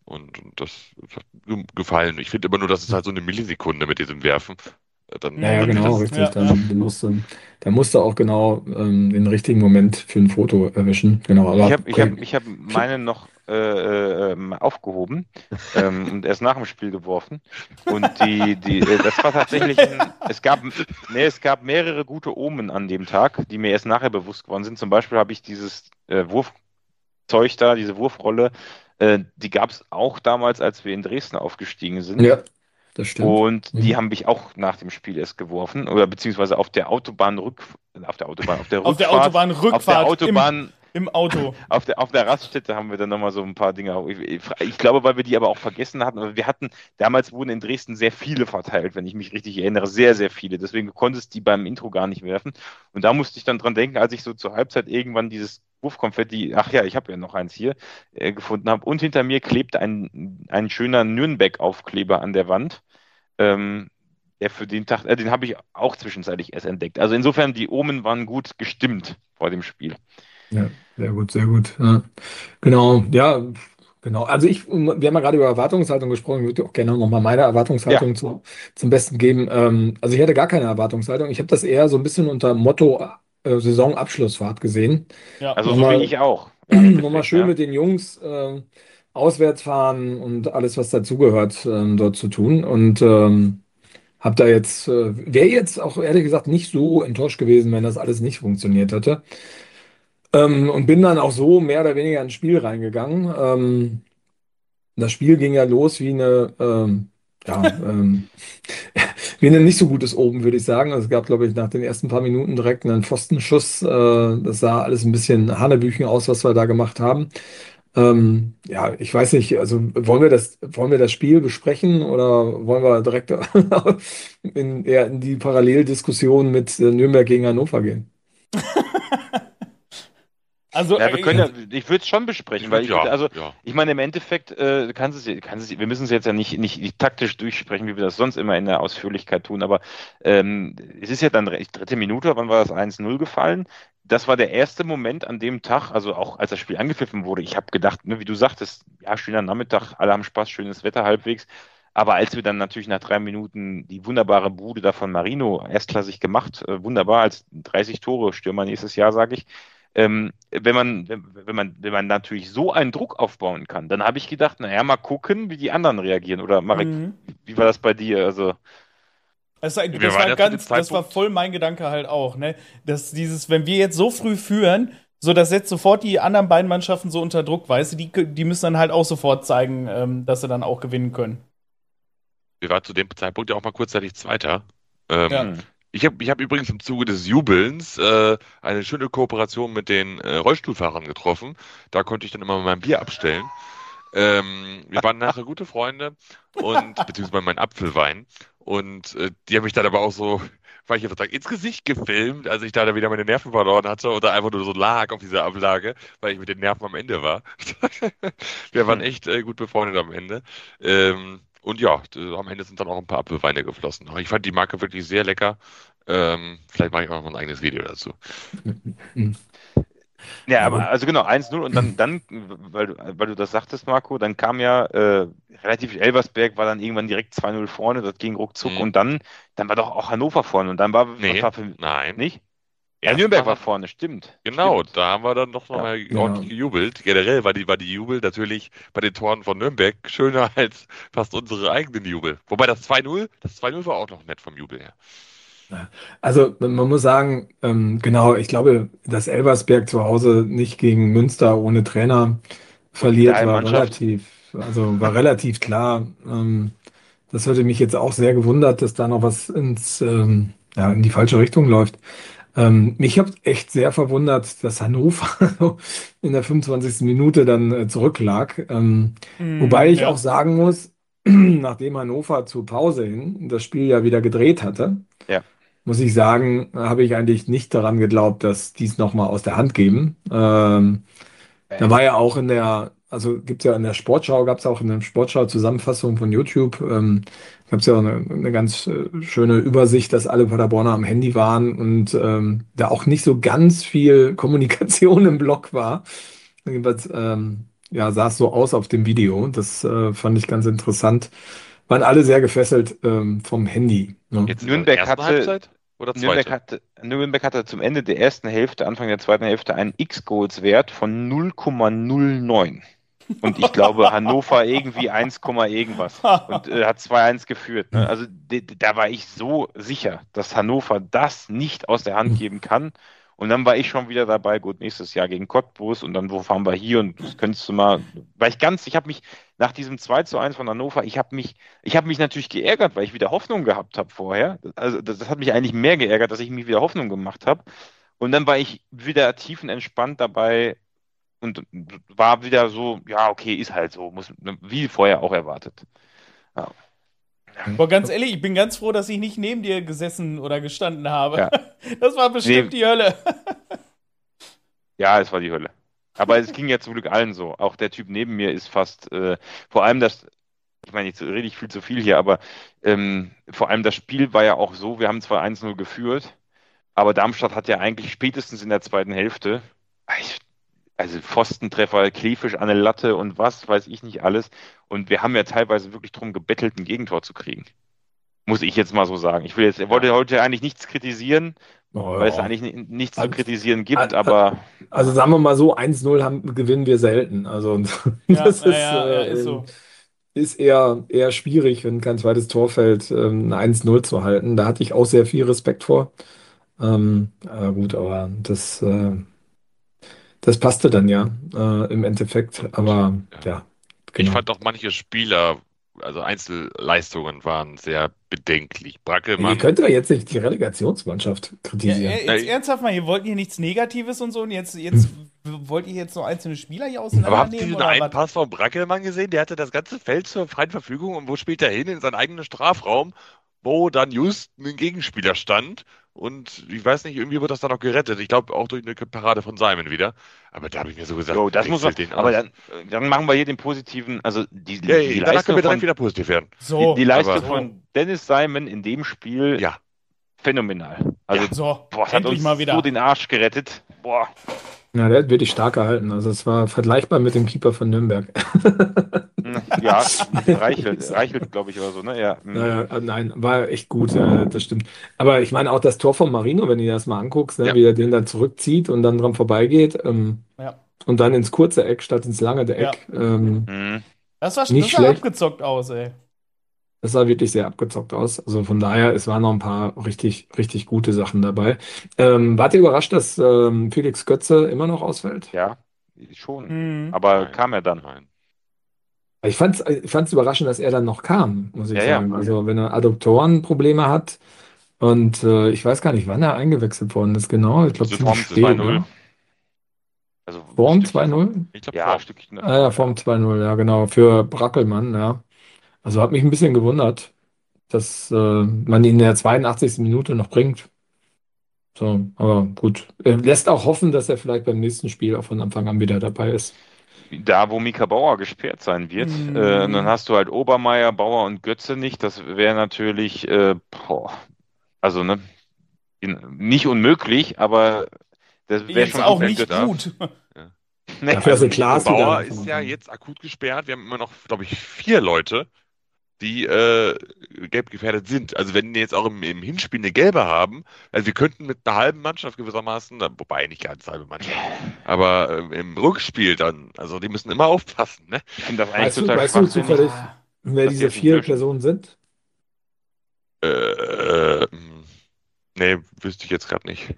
Und, und das, das hat mir gefallen. Ich finde immer nur, dass es halt so eine Millisekunde mit diesem Werfen. Äh, Dann, Ja, ja, dann wird Mhm. genau, das. richtig. Ja, ja. Dann musst du, dann musst du auch genau ähm, den richtigen Moment für ein Foto erwischen. Genau, Ich aber habe ich hab, okay. ich hab meine noch äh, äh, ähm, aufgehoben ähm, und erst nach dem Spiel geworfen. Und die, die, äh, das war tatsächlich ein, es gab, nee, es gab mehrere gute Omen an dem Tag, die mir erst nachher bewusst geworden sind. Zum Beispiel habe ich dieses äh, Wurfzeug da, diese Wurfrolle, äh, die gab es auch damals, als wir in Dresden aufgestiegen sind. Ja, das stimmt. Und die Mhm. habe ich auch nach dem Spiel erst geworfen, oder beziehungsweise auf der Autobahn rück, auf der Autobahn, auf der Auf der Rückfahrt, auf der Autobahnrückfahrt im, Autobahn im Auto. auf der, auf der Raststätte haben wir dann nochmal so ein paar Dinge. auch- Ich, ich ich glaube, weil wir die aber auch vergessen hatten. Also wir hatten, damals wurden in Dresden sehr viele verteilt, wenn ich mich richtig erinnere. Sehr, sehr viele. Deswegen du konntest die beim Intro gar nicht werfen. Und da musste ich dann dran denken, als ich so zur Halbzeit irgendwann dieses Wurfkonfetti, ach ja, ich habe ja noch eins hier, äh, gefunden habe. Und hinter mir klebte ein, ein schöner Nürnberg-Aufkleber an der Wand. Ähm, der für den Tag, äh, den habe ich auch zwischenzeitlich erst entdeckt. Also insofern, die Omen waren gut gestimmt vor dem Spiel. Ja, sehr gut, sehr gut. Ja. Genau, ja, genau. Also ich, wir haben ja gerade über Erwartungshaltung gesprochen. Ich würde auch gerne nochmal meine Ja, Erwartungshaltung zu, zum Besten geben. Ähm, also ich hatte gar keine Erwartungshaltung. Ich habe das eher so ein bisschen unter Motto äh, Saisonabschlussfahrt gesehen. Ja. also so wie Nochmal, ich auch, im nochmal Endeffekt, schön ja. mit den Jungs ähm, auswärts fahren und alles, was dazugehört, ähm, dort zu tun. Und ähm, habe da jetzt, äh, wäre jetzt auch ehrlich gesagt nicht so enttäuscht gewesen, wenn das alles nicht funktioniert hätte. Ähm, und bin dann auch so mehr oder weniger ins Spiel reingegangen. Ähm, das Spiel ging ja los wie eine, ähm, ja, ähm, wie ein nicht so gutes Oben, würde ich sagen. Also es gab, glaube ich, nach den ersten paar Minuten direkt einen Pfostenschuss. Äh, das sah alles ein bisschen Hanebüchen aus, was wir da gemacht haben. Ähm, ja, ich weiß nicht, also wollen wir das, wollen wir das Spiel besprechen oder wollen wir direkt in, eher in die Paralleldiskussion mit äh, Nürnberg gegen Hannover gehen? Also, Ja, wir können äh, ja, ich würde es schon Ich besprechen, weil würde ich würde, ja, also, ja. ich meine, im Endeffekt, äh, du kannst es, kannst es, wir müssen es jetzt ja nicht, nicht, nicht taktisch durchsprechen, wie wir das sonst immer in der Ausführlichkeit tun, aber ähm, es ist ja dann recht- dritte Minute, wann war das eins null gefallen? Das war der erste Moment an dem Tag, also auch als das Spiel angepfiffen wurde. Ich habe gedacht, ne, wie du sagtest, ja, schöner Nachmittag, alle haben Spaß, schönes Wetter halbwegs. Aber als wir dann natürlich nach drei Minuten die wunderbare Bude da von Marino, erstklassig gemacht, äh, wunderbar, als dreißig Tore Stürmer nächstes Jahr, sage ich, ähm, wenn man, wenn, wenn man, wenn man natürlich so einen Druck aufbauen kann, dann habe ich gedacht, naja, mal gucken, wie die anderen reagieren. Oder Marek, mhm. wie war das bei dir? Also, Das, war- Wir das waren war ja zu dem ganz, das war Zeitpunkt. voll mein Gedanke halt auch, ne? Dass dieses, wenn wir jetzt so früh führen, so das setzt sofort die anderen beiden Mannschaften so unter Druck, weißt du, die, die müssen dann halt auch sofort zeigen, ähm, dass sie dann auch gewinnen können. Wir waren zu dem Zeitpunkt ja auch mal kurzzeitig Zweiter. Ähm, Ja. hm. ich habe ich hab übrigens im Zuge des Jubelns äh, eine schöne Kooperation mit den äh, Rollstuhlfahrern getroffen. Da konnte ich dann immer mein Bier abstellen. Ähm, wir waren nachher gute Freunde und beziehungsweise mein Apfelwein. Und äh, die haben mich dann aber auch so, weil ich einfach ins Gesicht gefilmt, als ich da dann wieder meine Nerven verloren hatte oder einfach nur so lag auf dieser Ablage, weil ich mit den Nerven am Ende war. Wir waren Hm. echt äh, gut befreundet am Ende. Ähm, und ja, d- am Ende sind dann auch ein paar Apfelweine geflossen. Aber ich fand die Marke wirklich sehr lecker. Ähm, vielleicht mache ich auch noch ein eigenes Video dazu. Hm. Ja, Ja, aber aber also genau, eins null und dann, dann, weil du, weil du das sagtest, Marco, dann kam ja äh, relativ Elversberg war dann irgendwann direkt zwei null vorne, das ging ruckzuck Mhm. und dann, dann war doch auch Hannover vorne und dann war, was Nee, war für, nein. nicht? Ja, Nürnberg war Erstmal vorne, stimmt, Genau, stimmt. da haben wir dann doch Ja. nochmal genau. ordentlich gejubelt. Generell war die, war die Jubel natürlich bei den Toren von Nürnberg schöner als fast unsere eigenen Jubel. Wobei das zwei null, das zwei null war auch noch nett vom Jubel her. Ja. Also man muss sagen, ähm, genau, ich glaube, dass Elversberg zu Hause nicht gegen Münster ohne Trainer Und mit der verliert, halben war Mannschaft. relativ, also war relativ klar. Ähm, das hätte mich jetzt auch sehr gewundert, dass da noch was ins, ähm, ja, in die falsche Richtung läuft. Ähm, mich hat echt sehr verwundert, dass Hannover in der fünfundzwanzigsten Minute dann äh, zurücklag. Ähm, wobei Mm, ich auch ja. sagen muss, nachdem Hannover zur Pause hin das Spiel ja wieder gedreht hatte, Ja. muss ich sagen, habe ich eigentlich nicht daran geglaubt, dass die es nochmal aus der Hand geben. Ähm, da Äh, war ja auch in der, also gibt es ja in der Sportschau, gab es auch in der Sportschau-Zusammenfassung von YouTube, ähm, gab es ja auch eine, eine ganz äh, schöne Übersicht, dass alle Paderborner am Handy waren und ähm, da auch nicht so ganz viel Kommunikation im Blog war. Jedenfalls, ähm, ja, sah es so aus auf dem Video. Das äh, fand ich ganz interessant. Waren alle sehr gefesselt ähm, vom Handy. Ne? Jetzt in der Nürnberg ersten hatte, Halbzeit oder Nürnberg zweite? hatte, Nürnberg hatte zum Ende der ersten Hälfte, Anfang der zweiten Hälfte einen X-Goals-Wert von null Komma null neun. Und ich glaube, Hannover irgendwie eins, irgendwas. Und äh, hat zwei eins geführt. Ne? Also de- de- da war ich so sicher, dass Hannover das nicht aus der Hand geben kann. Und dann war ich schon wieder dabei, gut, nächstes Jahr gegen Cottbus und dann, wo fahren wir hier? Und das könntest du mal, weil ich ganz, ich habe mich nach diesem zwei zu eins von Hannover, ich habe mich, ich habe mich natürlich geärgert, weil ich wieder Hoffnung gehabt habe vorher. Also das, das hat mich eigentlich mehr geärgert, dass ich mir wieder Hoffnung gemacht habe. Und dann war ich wieder tiefenentspannt dabei, und war wieder so, ja, okay, ist halt so, muss, wie vorher auch erwartet. Ja, Boah, ganz ehrlich, ich bin ganz froh, dass ich nicht neben dir gesessen oder gestanden habe. ja. Das war bestimmt Nee, die Hölle. ja, es war die Hölle. Aber es ging ja zum Glück allen so. Auch der Typ neben mir ist fast, äh, vor allem das, ich meine, jetzt rede ich viel zu viel hier, aber ähm, vor allem das Spiel war ja auch so, wir haben zwar eins null geführt, aber Darmstadt hat ja eigentlich spätestens in der zweiten Hälfte, ich, also Pfostentreffer, Kleefisch an der Latte und was weiß ich nicht alles. Und wir haben ja teilweise wirklich drum gebettelt, ein Gegentor zu kriegen. Muss ich jetzt mal so sagen. Ich will jetzt, er wollte heute eigentlich nichts kritisieren, Oh, weil es ja. eigentlich ni- nichts zu Also, kritisieren gibt, aber also sagen wir mal so, eins null haben, gewinnen wir selten. Also Ja, das ja, ist, ja, ja, ist äh, so. ist eher, eher schwierig, wenn kein zweites Tor fällt, ähm, ein eins null zu halten. Da hatte ich auch sehr viel Respekt vor. Ähm, äh, gut, aber das, äh, das passte dann ja äh, im Endeffekt. Und Aber ja. ja, Ich genau. fand auch manche Spieler, also Einzelleistungen waren sehr bedenklich. Ihr Brackelmann, könnt doch jetzt nicht die Relegationsmannschaft Ja, kritisieren. äh, jetzt äh, ernsthaft mal, hier wollten hier nichts Negatives und so und jetzt, jetzt wollt ihr jetzt so einzelne Spieler hier aber habt ihr auseinandernehmen diesen oder einen was? Pass von Brackelmann gesehen? Der hatte das ganze Feld zur freien Verfügung und wo spielt er hin? In seinen eigenen Strafraum, wo dann just ein Gegenspieler stand. Und ich weiß nicht, irgendwie wird das dann noch gerettet. Ich glaube auch durch eine Parade von Simon wieder. Aber da habe ich mir so gesagt, jo, das muss man, wechselt den aber aus. dann, dann machen wir hier den positiven, also die, Ja, die danach können Leistung wir direkt von, wieder positiv werden. die, die So, Leistung Aber so, von Dennis Simon in dem Spiel ja, phänomenal. ja. Also, so, boah, es hat endlich uns mal so wieder. den Arsch gerettet. Boah. Ja, der hat wirklich stark gehalten. Also es war vergleichbar mit dem Keeper von Nürnberg. Hm, ja, Reichelt, Reichelt, glaube ich, oder so, ne? Ja. hm. Naja, äh, nein, war echt gut, äh, das stimmt. Aber ich meine auch das Tor von Marino, wenn du dir das mal anguckst, ne, Ja. wie er den dann zurückzieht und dann dran vorbeigeht ähm, Ja, und dann ins kurze Eck statt ins lange ja. Eck. Ähm, Hm. Das war, nicht das sah schlecht. abgezockt aus, ey. Das sah wirklich sehr abgezockt aus. Also von daher, es waren noch ein paar richtig, richtig gute Sachen dabei. Ähm, wart ihr überrascht, dass ähm, Felix Götze immer noch ausfällt? Ja, schon. Mhm. Aber Nein, kam er dann? nein. Ich fand's, ich fand's überraschend, dass er dann noch kam, muss ich Ja, ja. sagen. Also wenn er Adduktorenprobleme hat und äh, ich weiß gar nicht, wann er eingewechselt worden ist, genau. Ich glaube Also ziemlich Form spät, zwei null. ne? Also ein Form Stückchen. zwei null? Ich glaube Ja, ein Form. Stückchen Ah ja, davor, Form ja. zwei null, ja genau. Für Brackelmann, ja. Also hat mich ein bisschen gewundert, dass äh, man ihn in der zweiundachtzigsten Minute noch bringt. So, aber gut. Äh, lässt auch hoffen, dass er vielleicht beim nächsten Spiel auch von Anfang an wieder dabei ist. Da, wo Mika Bauer gesperrt sein wird, äh, und dann Mhm. hast du halt Obermeier, Bauer und Götze nicht. Das wäre natürlich, äh, boah, also ne, in- nicht unmöglich, aber das wäre Jetzt schon auch auch Wenn ich nicht ernst. darf. gut. Ja. Nee. Dafür hast Also du Klaas wieder Bauer da von ist ja Anfang an. jetzt akut gesperrt. Wir haben immer noch, glaube ich, vier Leute, die äh, gelb gefährdet sind. Also wenn die jetzt auch im, im Hinspiel eine gelbe haben, also wir könnten mit einer halben Mannschaft gewissermaßen, na, wobei nicht ganz halbe Mannschaft, aber äh, im Rückspiel dann, also die müssen immer aufpassen, ne? Ich finde das eigentlich Weißt du, total weißt du schwachsinnig, zufällig, Ja. wer dass die diese das nicht vier löschen. Personen sind? Äh, äh, hm, nee, wüsste ich jetzt gerade nicht.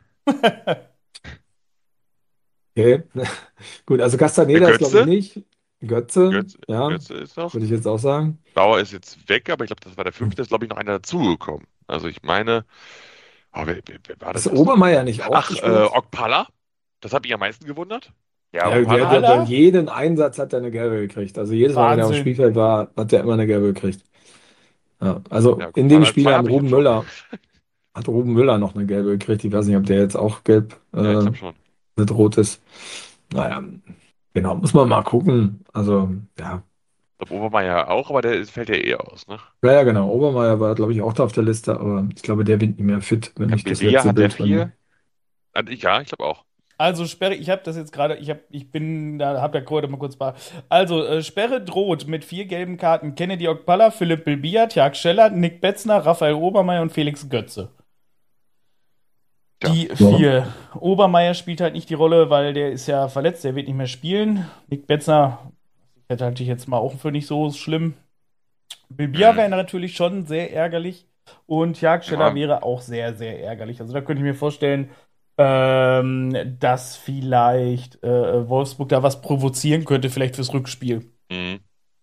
Okay. Gut, also Der Castaneda ist, glaube ich, Götze? nicht. Götze, Götze, ja, Götze ist noch. würde ich jetzt auch sagen. Bauer ist jetzt weg, aber ich glaube, das war der fünfte, ist glaube ich noch einer dazugekommen. Also ich meine, oh, wer, wer, wer war denn Ist das noch? Obermeier nicht auch Ach, äh, gesperrt? Okpala? Das hat mich am meisten gewundert. Ja, Ja, der, Okpala der, hat, der Opala? jeden Einsatz hat er eine gelbe gekriegt. Also jedes Mal, wenn er auf dem Wahnsinn. Spielfeld war, hat er immer eine gelbe gekriegt. Ja, also Ja, in dem Okpala, Spiel zwei haben habe ich Ruben jetzt schon. Müller, hat Ruben Müller noch eine gelbe gekriegt. Ich weiß nicht, ob der jetzt auch gelb Ja, ich äh, glaube schon. mit rot ist. Naja, genau, muss man mal gucken. Also, ja. Ich glaube, Obermeier auch, aber der ist- fällt ja eh aus, ne? Ja, ja, genau. Obermeier war, glaube ich, auch da auf der Liste, aber ich glaube, der wird nicht mehr fit, wenn ja, ich das Belia letzte hat der Bild von ihm. vier. Und ich, ja, ich glaube auch. Also Sperre, ich habe das jetzt gerade, ich habe, ich bin, da habe der gerade mal kurz war. Also äh, Sperre droht mit vier gelben Karten Kennedy Okpala, Philipp Bilbia, Jörg Scheller, Nick Betzner, Raphael Obermeier und Felix Götze. Tja. Die Ja. vier. Obermeier spielt halt nicht die Rolle, weil der ist ja verletzt, der wird nicht mehr spielen. Nick Betzner hätte halte ich jetzt mal auch für nicht so schlimm. Bilbia Mhm. wäre natürlich schon sehr ärgerlich und Jagdsteller Ja. wäre auch sehr, sehr ärgerlich. Also da könnte ich mir vorstellen, ähm, dass vielleicht äh, Wolfsburg da was provozieren könnte, vielleicht fürs Rückspiel. Mhm.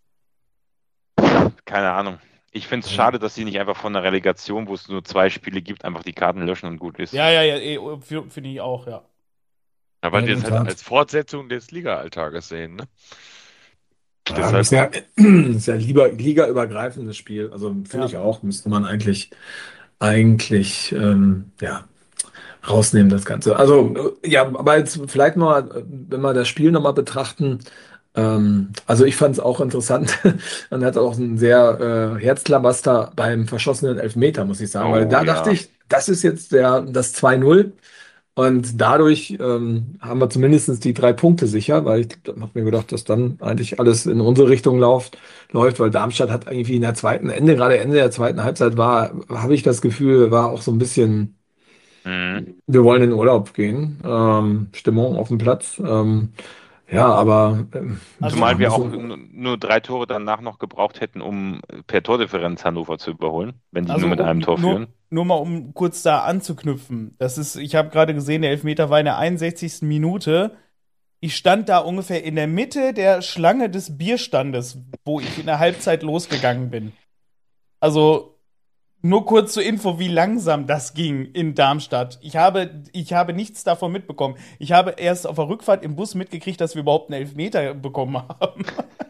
Keine Ahnung. Ich finde es schade, dass sie nicht einfach von einer Relegation, wo es nur zwei Spiele gibt, einfach die Karten löschen und gut ist. Ja, ja, ja, eh, für- finde ich auch, ja. Ja, weil Ja, die in das der halt Tat. als Fortsetzung des Liga-Alltages sehen, ne? Ja, Deshalb, ist ja, ist ja lieber ligaübergreifendes Spiel. Also finde Ja. ich auch, müsste man eigentlich, eigentlich ähm, ja, rausnehmen, das Ganze. Also, äh, ja, aber jetzt vielleicht mal, äh, wenn wir das Spiel nochmal betrachten, ähm, also ich fand es auch interessant. Man hat auch einen sehr äh, Herzklabaster beim verschossenen Elfmeter, muss ich sagen, weil Oh da dachte ja. ich, das ist jetzt der, das zwei null. Und dadurch ähm, haben wir zumindest die drei Punkte sicher, weil ich habe mir gedacht, dass dann eigentlich alles in unsere Richtung läuft, läuft, weil Darmstadt hat irgendwie in der zweiten, Ende, gerade Ende der zweiten Halbzeit war, habe ich das Gefühl, war auch so ein bisschen, Mhm. wir wollen in den Urlaub gehen, ähm, Stimmung auf dem Platz. Ähm, ja, aber ähm, Also, ja, Zumal wir auch müssen, n- nur drei Tore danach noch gebraucht hätten, um per Tordifferenz Hannover zu überholen, wenn die nur also mit einem um, Tor nur, führen. nur mal um kurz da anzuknüpfen. Das ist, ich habe gerade gesehen, der Elfmeter war in der einundsechzigsten Minute. Ich stand da ungefähr in der Mitte der Schlange des Bierstandes, wo ich in der Halbzeit losgegangen bin. Also nur kurz zur Info, wie langsam das ging in Darmstadt. Ich habe, ich habe nichts davon mitbekommen. Ich habe erst auf der Rückfahrt im Bus mitgekriegt, dass wir überhaupt einen Elfmeter bekommen haben.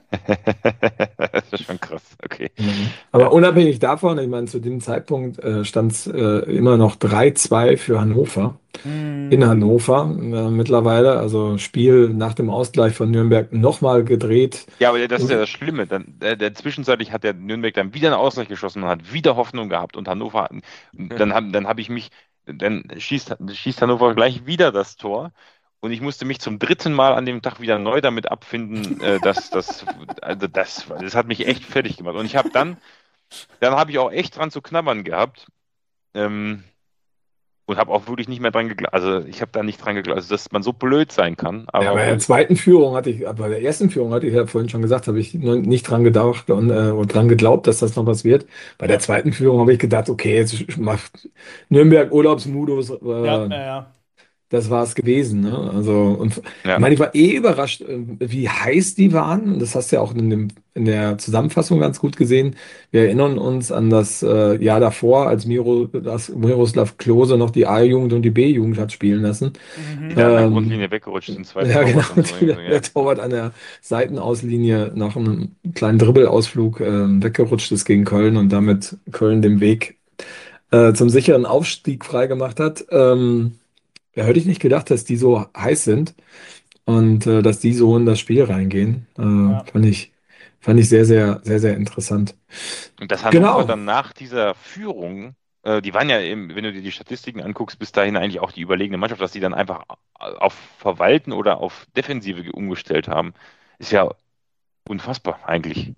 Das ist schon krass. Okay. Mhm. Ja. Aber unabhängig davon, ich meine, zu dem Zeitpunkt äh, stand es äh, immer noch drei zwei für Hannover. In Hm. Hannover äh, mittlerweile, also Spiel nach dem Ausgleich von Nürnberg nochmal gedreht. Ja, aber das ist ja das Schlimme. Dann, der, der zwischenzeitlich hat der Nürnberg dann wieder einen Ausgleich geschossen und hat wieder Hoffnung gehabt und Hannover, hat- dann habe dann hab ich mich, dann schießt, schießt Hannover gleich wieder das Tor und ich musste mich zum dritten Mal an dem Tag wieder neu damit abfinden, äh, dass das, also das, das hat mich echt fertig gemacht. Und ich habe dann, dann habe ich auch echt dran zu knabbern gehabt. Ähm, und habe auch wirklich nicht mehr dran geglaubt. Also ich habe da nicht dran geglaubt, also, dass man so blöd sein kann. Ja, Aber bei der gut. zweiten Führung hatte ich, bei der ersten Führung hatte ich ja vorhin schon gesagt, habe ich nur nicht dran gedacht und, äh, und dran geglaubt, dass das noch was wird. Bei der Ja, zweiten Führung habe ich gedacht, okay, jetzt macht Nürnberg Urlaubsmodus, ja, äh, ja, ja. das war es gewesen, ne? Also, und ich Ja. meine, ich war eh überrascht, äh, wie heiß die waren. Und das hast du ja auch in dem, in der Zusammenfassung ganz gut gesehen. Wir erinnern uns an das äh, Jahr davor, als Miro, das Miroslav Klose noch die A-Jugend und die B-Jugend hat spielen lassen. Mhm. Ja, an der Ähm, Grundlinie weggerutscht zum zweiten ja, genau, Torwart und so. der, irgendwie, der Ja. Torwart an der Seitenauslinie nach einem kleinen Dribbelausflug äh, weggerutscht ist gegen Köln und damit Köln den Weg äh, zum sicheren Aufstieg freigemacht hat. Ähm, ja, hätte ich nicht gedacht, dass die so heiß sind und äh, dass die so in das Spiel reingehen. Ja. Äh, fand ich, fand ich sehr, sehr, sehr, sehr interessant. Und dass Hannover Genau. dann nach dieser Führung, äh, die waren ja, im, wenn du dir die Statistiken anguckst, bis dahin eigentlich auch die überlegene Mannschaft, dass die dann einfach auf Verwalten oder auf Defensive ge- umgestellt haben, ist ja unfassbar eigentlich.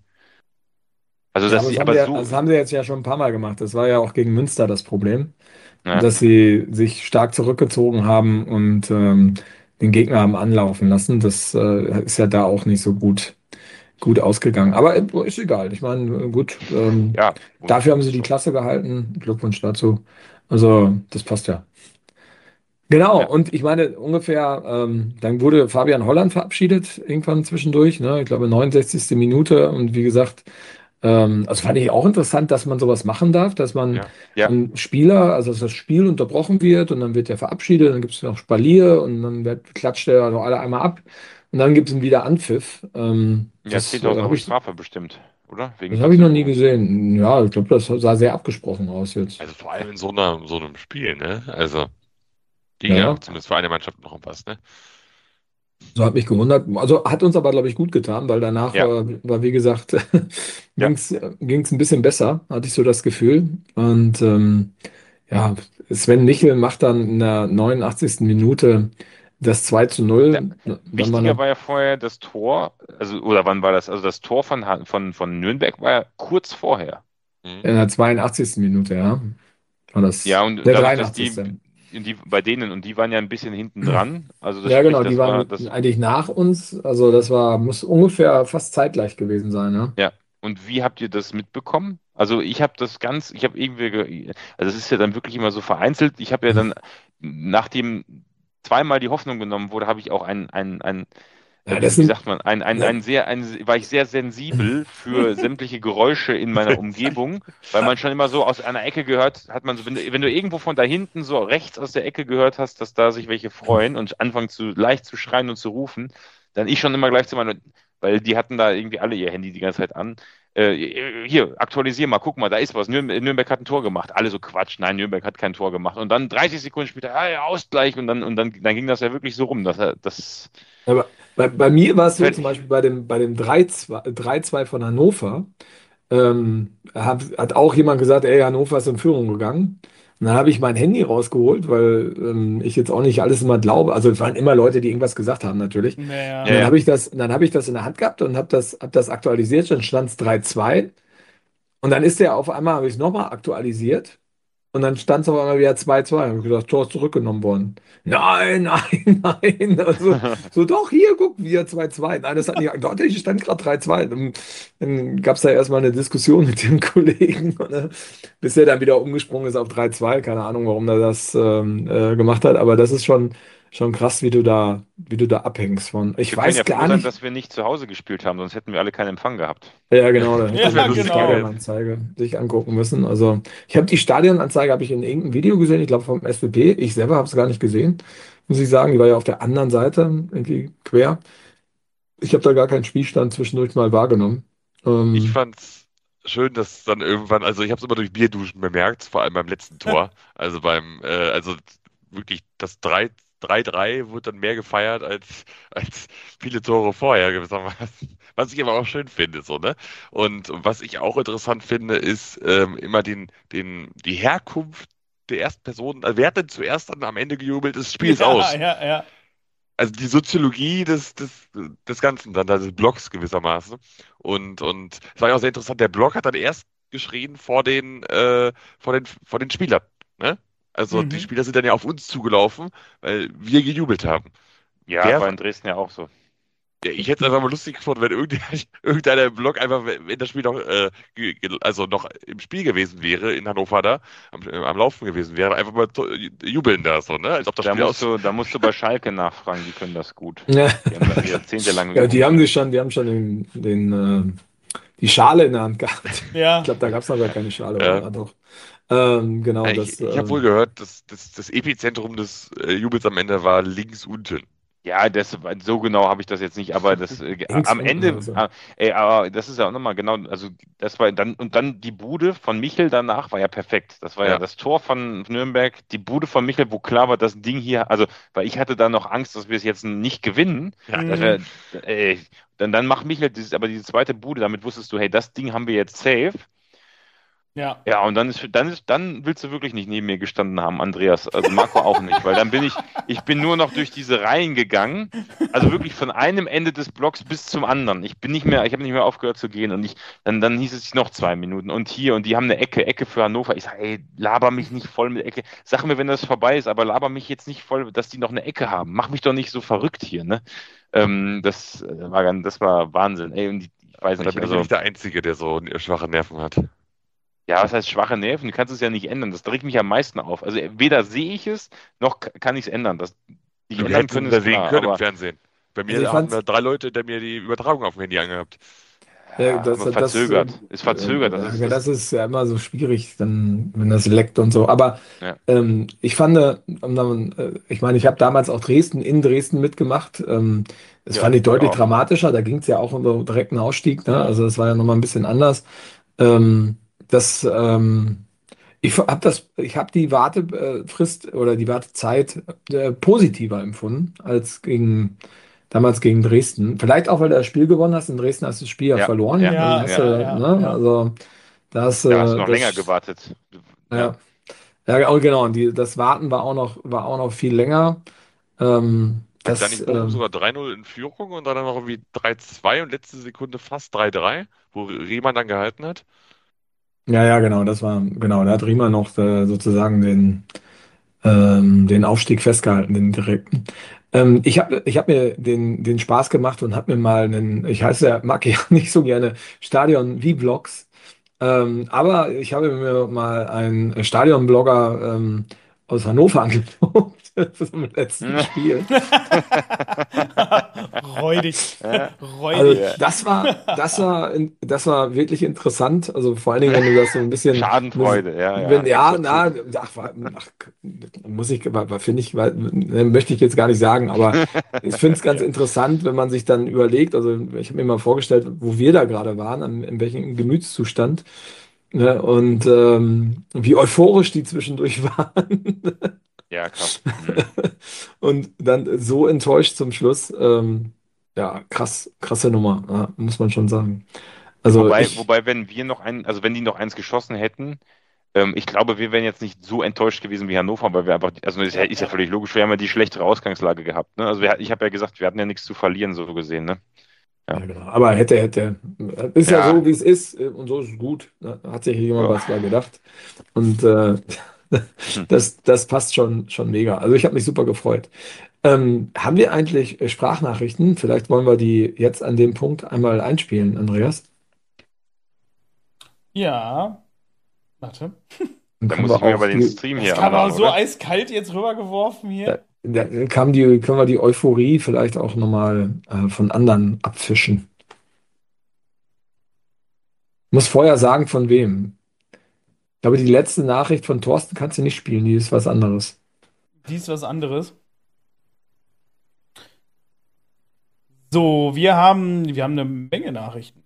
Also, Ja, dass aber das sie haben aber sie, ja- so, das haben sie jetzt ja schon ein paar Mal gemacht. Das war ja auch gegen Münster das Problem, ja, dass sie sich stark zurückgezogen haben und ähm, den Gegner haben anlaufen lassen. Das äh, ist ja da auch nicht so gut, gut ausgegangen. Aber äh, ist egal. Ich meine, äh, gut, ähm, ja, und dafür haben sie ist die schon, Klasse gehalten. Glückwunsch dazu. Also, das passt ja. Genau, ja, und ich meine, ungefähr, ähm, dann wurde Fabian Holland verabschiedet, irgendwann zwischendurch, ne? Ich glaube, neunundsechzigste Minute. Und wie gesagt, ähm, also fand ich auch interessant, dass man sowas machen darf, dass man ja, ja, ein Spieler, also dass das Spiel unterbrochen wird und dann wird er verabschiedet, dann gibt es noch Spalier und dann wird, klatscht er noch alle einmal ab und dann gibt es einen wieder Anpfiff. Ähm, ja, das äh, zehntausend habe Euro ich, Strafe bestimmt, oder? Wegen das habe ich noch nie Verzögerung. gesehen. Ja, ich glaube, das sah sehr abgesprochen aus jetzt. also vor allem in so einer, so einem Spiel, ne? Also ging ja Ja. zumindest für eine Mannschaft noch um was, ne? So hat mich gewundert. Also hat uns aber, glaube ich, gut getan, weil danach Ja, war, war wie gesagt, ja, ging es ein bisschen besser, hatte ich so das Gefühl. Und ähm, ja, Sven Michel macht dann in der neunundachtzigsten Minute das zwei zu Der, null, dann war wichtiger eine, war ja vorher das Tor, also, oder wann war das? Also das Tor von, Ha- von, von Nürnberg war ja kurz vorher. Mhm. in der zweiundachtzigsten Minute, ja. War Ja, das und der dadurch, dass die, dreiundachtzigste. die bei denen, und die waren ja ein bisschen hinten dran, also das Ja, sprich, genau, die das war, waren das, eigentlich nach uns. Also das war, muss ungefähr fast zeitgleich gewesen sein, ja. ja. Und wie habt ihr das mitbekommen? Also ich habe das ganz, ich habe irgendwie, ge- also es ist ja dann wirklich immer so vereinzelt. Ich habe ja dann, nachdem zweimal die Hoffnung genommen wurde, habe ich auch ein, ein, ein äh, Ja, das wie, wie sind, sagt man, ein, ein, ja, ein sehr, ein, war ich sehr sensibel für sämtliche Geräusche in meiner Umgebung, weil man schon immer so aus einer Ecke gehört, hat man so, wenn du, wenn du irgendwo von da hinten so rechts aus der Ecke gehört hast, dass da sich welche freuen und anfangen zu leicht zu schreien und zu rufen, dann ich schon immer gleich zu meinen, weil die hatten da irgendwie alle ihr Handy die ganze Zeit an. Äh, hier, aktualisier mal, guck mal, da ist was. Nürnberg, Nürnberg hat ein Tor gemacht. Alle so Quatsch, nein, Nürnberg hat kein Tor gemacht. Und dann dreißig Sekunden später, ja, ja, Ausgleich. Und dann, und dann, dann ging das ja wirklich so rum, dass er, das aber bei, bei mir war es so, zum fertig. Beispiel bei dem, bei dem drei zwei drei zwei von Hannover, ähm, hat, hat auch jemand gesagt, ey, Hannover ist in Führung gegangen. Und dann habe ich mein Handy rausgeholt, weil ähm, ich jetzt auch nicht alles immer glaube. Also es waren immer Leute, die irgendwas gesagt haben, natürlich. Und Ja, Naja. dann ja. habe ich das, dann habe ich das in der Hand gehabt und habe das, hab das aktualisiert, dann stand es drei zwei. Und dann ist der auf einmal, habe ich es nochmal aktualisiert. Und dann stand es auf einmal wieder zwei zwei. Habe ich gedacht, Tor ist zurückgenommen worden. Nein, nein, nein. Also, so, doch, hier, guck, wieder zwei zwei. Nein, das hat nicht, dort stand gerade drei zwei. Dann, dann gab es da erstmal eine Diskussion mit dem Kollegen, ne, bis er dann wieder umgesprungen ist auf drei zwei. Keine Ahnung, warum er das ähm, äh, gemacht hat, aber das ist schon, schon krass, wie du da, wie du da abhängst von. Ich Wir können ja weiß froh gar sein, nicht. dass wir nicht zu Hause gespielt haben, sonst hätten wir alle keinen Empfang gehabt. Ja, genau, da hätte Ja, Das wäre man die lustig genau. gewesen. Stadionanzeige sich angucken müssen. Also, ich habe die Stadionanzeige habe ich in irgendeinem Video gesehen, ich glaube vom S V P. Ich selber habe es gar nicht gesehen, muss ich sagen. Die war ja auf der anderen Seite, irgendwie quer. Ich habe da gar keinen Spielstand zwischendurch mal wahrgenommen. Ich Ähm, fand's schön, dass dann irgendwann, also ich habe es immer durch Bierduschen bemerkt, vor allem beim letzten Tor. Also beim, äh, also wirklich das drei drei drei wurde dann mehr gefeiert als, als viele Tore vorher gewissermaßen. Was ich aber auch schön finde, so, ne? Und was ich auch interessant finde, ist ähm, immer den, den, die Herkunft der ersten Person. Also wer hat denn zuerst dann am Ende gejubelt, das Spiel ist Ja, aus. ja, ja. Also die Soziologie des, des, des Ganzen, dann des Blogs gewissermaßen. Und, und es war ja auch sehr interessant, der Blog hat dann erst geschrien vor den, äh, vor den, vor den Spielern. Ne? Also die Mhm. Spieler sind dann ja auf uns zugelaufen, weil wir gejubelt haben. Ja, Wer, war in Dresden ja auch so. ja, ich hätte es einfach mal lustig gefunden, wenn irgendeiner, irgendeiner im Blog einfach, wenn wenn das Spiel noch, äh, ge- ge- also noch im Spiel gewesen wäre, in Hannover da, am, äh, am Laufen gewesen wäre, einfach mal to- jubeln da so, ne? Als ob das Da Spiel musst aus. du, da musst du bei Schalke nachfragen, die können das gut. ja, Die haben da jahrzehntelang ja, die geübt. haben sich schon, die haben schon den, den, äh, die Schale in der Hand gehabt. Ich Ja. glaube, da gab es noch gar keine Schale, Äh, oder? Ah, doch. Ähm, genau, Ja, Ich, das. ich habe Äh, wohl gehört, dass, dass das Epizentrum des äh, Jubels am Ende war links unten. Ja, das, so genau habe ich das jetzt nicht, aber das äh, links am unten, Ende, also. äh, ey, aber das ist ja auch nochmal genau, also das war dann, und dann die Bude von Michel danach war ja perfekt. Das war ja Ja. das Tor von Nürnberg, die Bude von Michel, wo klar war, das Ding hier, also, weil ich hatte da noch Angst, dass wir es jetzt nicht gewinnen. Ja. Das Mhm. wär, ey, dann, dann macht Michel dieses, aber diese zweite Bude, damit wusstest du, hey, das Ding haben wir jetzt safe. Ja. Ja, und dann ist, dann ist, dann willst du wirklich nicht neben mir gestanden haben, Andreas. Also Marco auch nicht, weil dann bin ich, ich bin nur noch durch diese Reihen gegangen. Also wirklich von einem Ende des Blocks bis zum anderen. Ich bin nicht mehr, ich habe nicht mehr aufgehört zu gehen und ich, dann, dann hieß es noch zwei Minuten und hier und die haben eine Ecke, Ecke für Hannover. Ich sage, ey, laber mich nicht voll mit Ecke. Sag mir, wenn das vorbei ist, aber laber mich jetzt nicht voll, dass die noch eine Ecke haben. Mach mich doch nicht so verrückt hier, ne? Ähm, das äh, war ganz, das war Wahnsinn. Ey, und die, ich weiß Da nicht, bin ich ja also. nicht der Einzige, der so schwache Nerven hat. Ja, was heißt schwache Nerven? Du kannst es ja nicht ändern. Das regt mich am meisten auf. Also weder sehe ich es, noch k- kann ich es ändern. Das, die Du ändern hättest können, es ist ja sehen klar, können im aber Fernsehen. Bei Also mir ich haben fand's, wir drei Leute hinter mir die Übertragung auf dem Handy angehabt. ja, ja, das, aber das, äh, verzögert. Ist verzögert. Das ist ja, das. das ist ja immer so schwierig, dann, wenn das leckt und so. Aber Ja, ähm, ich fand, äh, um dann, äh, ich meine, ich habe damals auch Dresden in Dresden mitgemacht. Ähm, das ja, fand ich ich deutlich auch. dramatischer. Da ging es ja auch um so direkten Ausstieg. Ne? Ja. Also das war ja nochmal ein bisschen anders. Ähm, das, ähm, ich habe das, ich habe die Wartefrist oder die Wartezeit äh, positiver empfunden als gegen damals gegen Dresden. Vielleicht auch, weil du das Spiel gewonnen hast. In Dresden hast du das Spiel ja Ja, verloren. ja, Dann Ja, hast ja. ja, du, ja, ne, ja. also das, Da hast du äh, noch länger das, gewartet. Ja, ja, ja, oh, genau. Und die, das Warten war auch noch, war auch noch viel länger. Ähm, Dann Das, nicht Bochum ähm, sogar drei null in Führung und dann noch irgendwie drei zwei und letzte Sekunde fast drei drei, wo Riemann dann gehalten hat. ja, ja, genau, das war, genau, da hat Riemann noch äh, sozusagen den, ähm, den Aufstieg festgehalten, den direkten. Ähm, ich habe ich hab mir den, den Spaß gemacht und habe mir mal einen, ich heiße, ja, mag ja nicht so gerne Stadion-Vlogs, ähm, aber ich habe mir mal einen Stadionblogger ähm, aus Hannover angeguckt zum letzten Spiel. Räudig. Ja, Also Räudig. das war, das war, in- das war wirklich interessant. Also vor allen Dingen, wenn du das so ein bisschen, Schadenfreude, ja, ja, wenn ja, Exorzismus. na, ach, war- ach, muss ich, finde ich, weil- ne, möchte ich jetzt gar nicht sagen, aber ich finde es ganz Ja. interessant, wenn man sich dann überlegt. Also ich habe mir mal vorgestellt, wo wir da gerade waren, an, in welchem Gemütszustand, ne, und ähm, wie euphorisch die zwischendurch waren. Ja, krass. Mhm. Und dann so enttäuscht zum Schluss. Ähm, ja, krass, krasse Nummer, ja, muss man schon sagen. Also Wobei, ich, wobei, wenn wir noch einen, also wenn die noch eins geschossen hätten, ähm, ich glaube, wir wären jetzt nicht so enttäuscht gewesen wie Hannover, weil wir einfach, also das ist ja, Ja, ist ja ja. völlig logisch, wir haben ja die schlechtere Ausgangslage gehabt, ne? Also wir, ich habe ja gesagt, wir hatten ja nichts zu verlieren, so gesehen, ne? Ja. ja genau. Aber hätte, hätte. Ist ja Ja, so, wie es ist, äh, und so ist es gut. Ne? Hat sich jemand ja. was bei gedacht. Und äh, Hm. das, das passt schon, schon mega. Also ich habe mich super gefreut. Ähm, haben wir eigentlich äh, Sprachnachrichten? Vielleicht wollen wir die jetzt an dem Punkt einmal einspielen, Andreas. Ja. Warte. Dann Da können muss wir ich mir auch aber den die, Stream Das hier kam aber anmachen, so oder? eiskalt jetzt rübergeworfen da, hier. da kam die, können wir die Euphorie vielleicht auch nochmal äh, von anderen abfischen. Muss vorher sagen, von wem. Ich glaube, die letzte Nachricht von Thorsten kannst du nicht spielen, die ist was anderes. Dies was anderes. So, wir haben, wir haben eine Menge Nachrichten.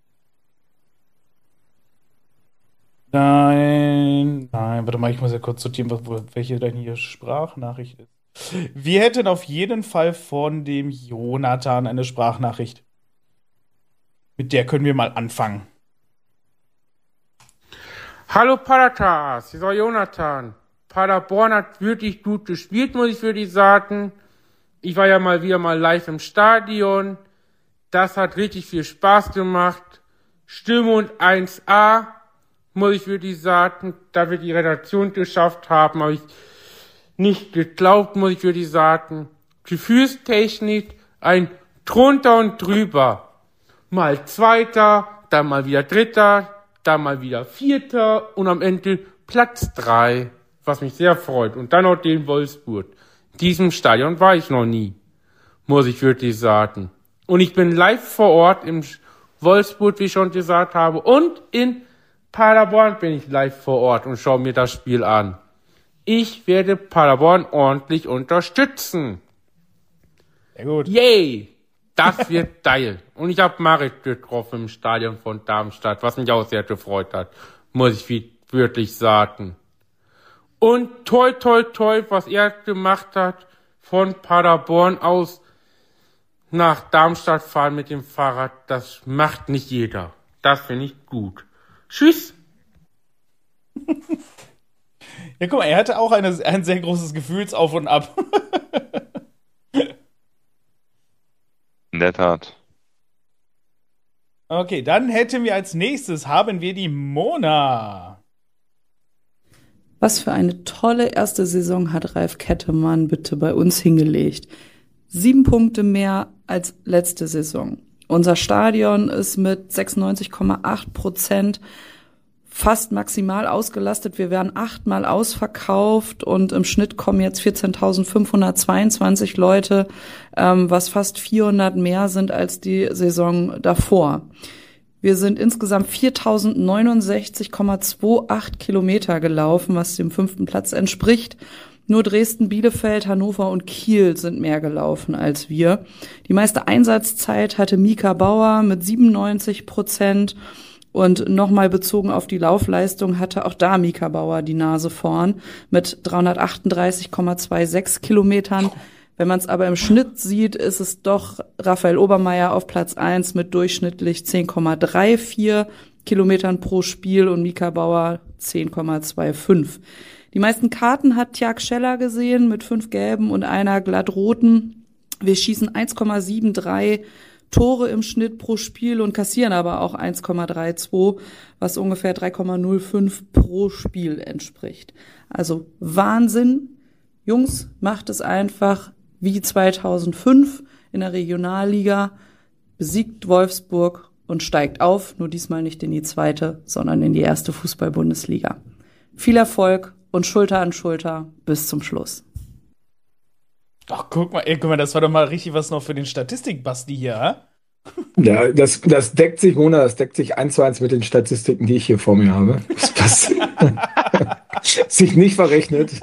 Nein, nein, warte mal, ich muss ja kurz sortieren, was, wo- welche denn hier Sprachnachricht ist. Wir hätten auf jeden Fall von dem Jonathan eine Sprachnachricht. Mit der können wir mal anfangen. Hallo Palatas, hier ist euer Jonathan. Paderborn hat wirklich gut gespielt, muss ich für die sagen. Ich war ja mal wieder mal live im Stadion. Das hat richtig viel Spaß gemacht. Stimmung eins A, muss ich für die sagen. Da wir die Redaktion geschafft haben, habe ich nicht geglaubt, muss ich für die sagen. Gefühlstechnik, ein drunter und drüber. Mal Zweiter, dann mal wieder Dritter, dann mal wieder Vierter und am Ende Platz drei, was mich sehr freut. Und dann noch den Wolfsburg. In diesem Stadion war ich noch nie, muss ich wirklich sagen. Und ich bin live vor Ort im Wolfsburg, wie ich schon gesagt habe, und in Paderborn bin ich live vor Ort und schaue mir das Spiel an. Ich werde Paderborn ordentlich unterstützen. Sehr gut. Yay! Das wird geil. Und ich habe Marit getroffen im Stadion von Darmstadt, was mich auch sehr gefreut hat, muss ich wie- wirklich sagen. Und toi, toi, toi, was er gemacht hat, von Paderborn aus nach Darmstadt fahren mit dem Fahrrad, das macht nicht jeder. Das finde ich gut. Tschüss! Ja, guck mal, er hatte auch eine, ein sehr großes Gefühlsauf und Ab. In der Tat. Okay, dann hätten wir als nächstes, haben wir die Mona. Was für eine tolle erste Saison hat Ralf Kettemann bitte bei uns hingelegt. Sieben Punkte mehr als letzte Saison. Unser Stadion ist mit sechsundneunzig Komma acht Prozent fast maximal ausgelastet. Wir werden achtmal ausverkauft und im Schnitt kommen jetzt vierzehntausendfünfhundertzweiundzwanzig Leute, ähm, was fast vierhundert mehr sind als die Saison davor. Wir sind insgesamt viertausendneunundsechzig Komma achtundzwanzig Kilometer gelaufen, was dem fünften Platz entspricht. Nur Dresden, Bielefeld, Hannover und Kiel sind mehr gelaufen als wir. Die meiste Einsatzzeit hatte Mika Bauer mit siebenundneunzig Prozent. Und nochmal bezogen auf die Laufleistung hatte auch da Mika Bauer die Nase vorn mit dreihundertachtunddreißig Komma sechsundzwanzig Kilometern. Wenn man es aber im Schnitt sieht, ist es doch Raphael Obermeier auf Platz eins mit durchschnittlich zehn Komma vierunddreißig Kilometern pro Spiel und Mika Bauer zehn Komma fünfundzwanzig. Die meisten Karten hat Tjag Scheller gesehen mit fünf gelben und einer glatt roten. Wir schießen eins Komma dreiundsiebzig Tore im Schnitt pro Spiel und kassieren aber auch eins Komma zweiunddreißig, was ungefähr drei Komma null fünf pro Spiel entspricht. Also Wahnsinn. Jungs, macht es einfach wie zweitausendfünf in der Regionalliga, besiegt Wolfsburg und steigt auf, nur diesmal nicht in die zweite, sondern in die erste Fußball-Bundesliga. Viel Erfolg und Schulter an Schulter bis zum Schluss. Ach, guck mal, ey, guck mal, das war doch mal richtig was noch für den Statistik-Basti hier, hä? Ja, das, das deckt sich, Mona, das deckt sich eins zu eins mit den Statistiken, die ich hier vor mir habe. Das passt. Sich nicht verrechnet.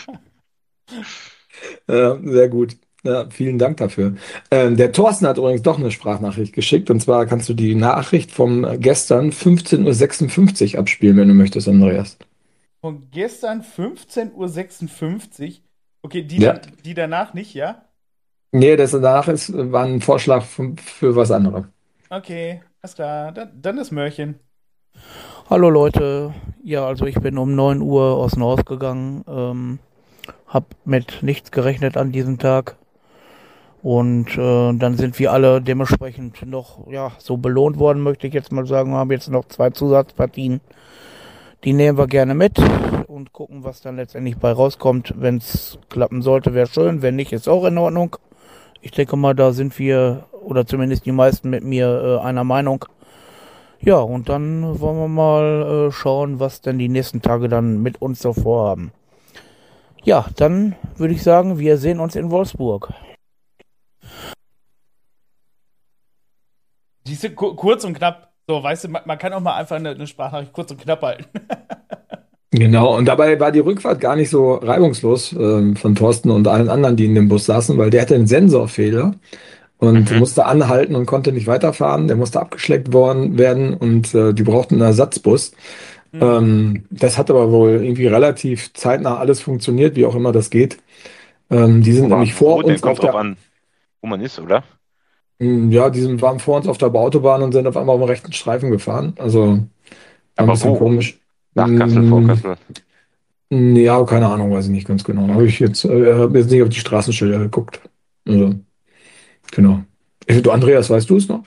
Ja, sehr gut. Ja, vielen Dank dafür. Ähm, der Thorsten hat übrigens doch eine Sprachnachricht geschickt. Und zwar kannst du die Nachricht vom gestern fünfzehn Uhr sechsundfünfzig abspielen, wenn du möchtest, Andreas. Von gestern fünfzehn Uhr sechsundfünfzig. Okay, die, Ja. da, die danach nicht, ja? Nee, das danach ist, war ein Vorschlag für, für was anderes. Okay, alles klar. Dann, dann das Mörchen. Hallo Leute, ja, also ich bin um neun Uhr aus dem Haus gegangen, ähm, hab mit nichts gerechnet an diesem Tag und äh, dann sind wir alle dementsprechend noch, ja, so belohnt worden, möchte ich jetzt mal sagen, wir haben jetzt noch zwei Zusatzpartien, die nehmen wir gerne mit und gucken, was dann letztendlich bei rauskommt. Wenn es klappen sollte, wäre schön, wenn nicht, ist auch in Ordnung. Ich denke mal, da sind wir, oder zumindest die meisten mit mir, äh, einer Meinung. Ja, und dann wollen wir mal äh, schauen, was denn die nächsten Tage dann mit uns so vorhaben. Ja, dann würde ich sagen, wir sehen uns in Wolfsburg. Diese ku- kurz und knapp. So, weißt du, man, man kann auch mal einfach eine, eine Sprachnachricht kurz und knapp halten. Genau, und dabei war die Rückfahrt gar nicht so reibungslos ähm, von Thorsten und allen anderen, die in dem Bus saßen, weil der hatte einen Sensorfehler und Mhm. musste anhalten und konnte nicht weiterfahren. Der musste abgeschleckt worden werden und äh, die brauchten einen Ersatzbus. Mhm. Ähm, das hat aber wohl irgendwie relativ zeitnah alles funktioniert, wie auch immer das geht. Ähm, die sind Wo, nämlich vor wo denn? uns auf Kommt drauf der, an, wo man ist, oder? Mm, ja, die sind, waren vor uns auf der Autobahn und sind auf einmal auf dem rechten Streifen gefahren. Also war ein Aber bisschen wo? komisch. Nach Kassel, vor Mm, Kassel. mm, Ja, keine Ahnung, weiß ich nicht ganz genau. Habe ich jetzt, äh, habe jetzt nicht auf die Straßenschilder geguckt. Also, genau. Ich- Du, Andreas, weißt du es noch?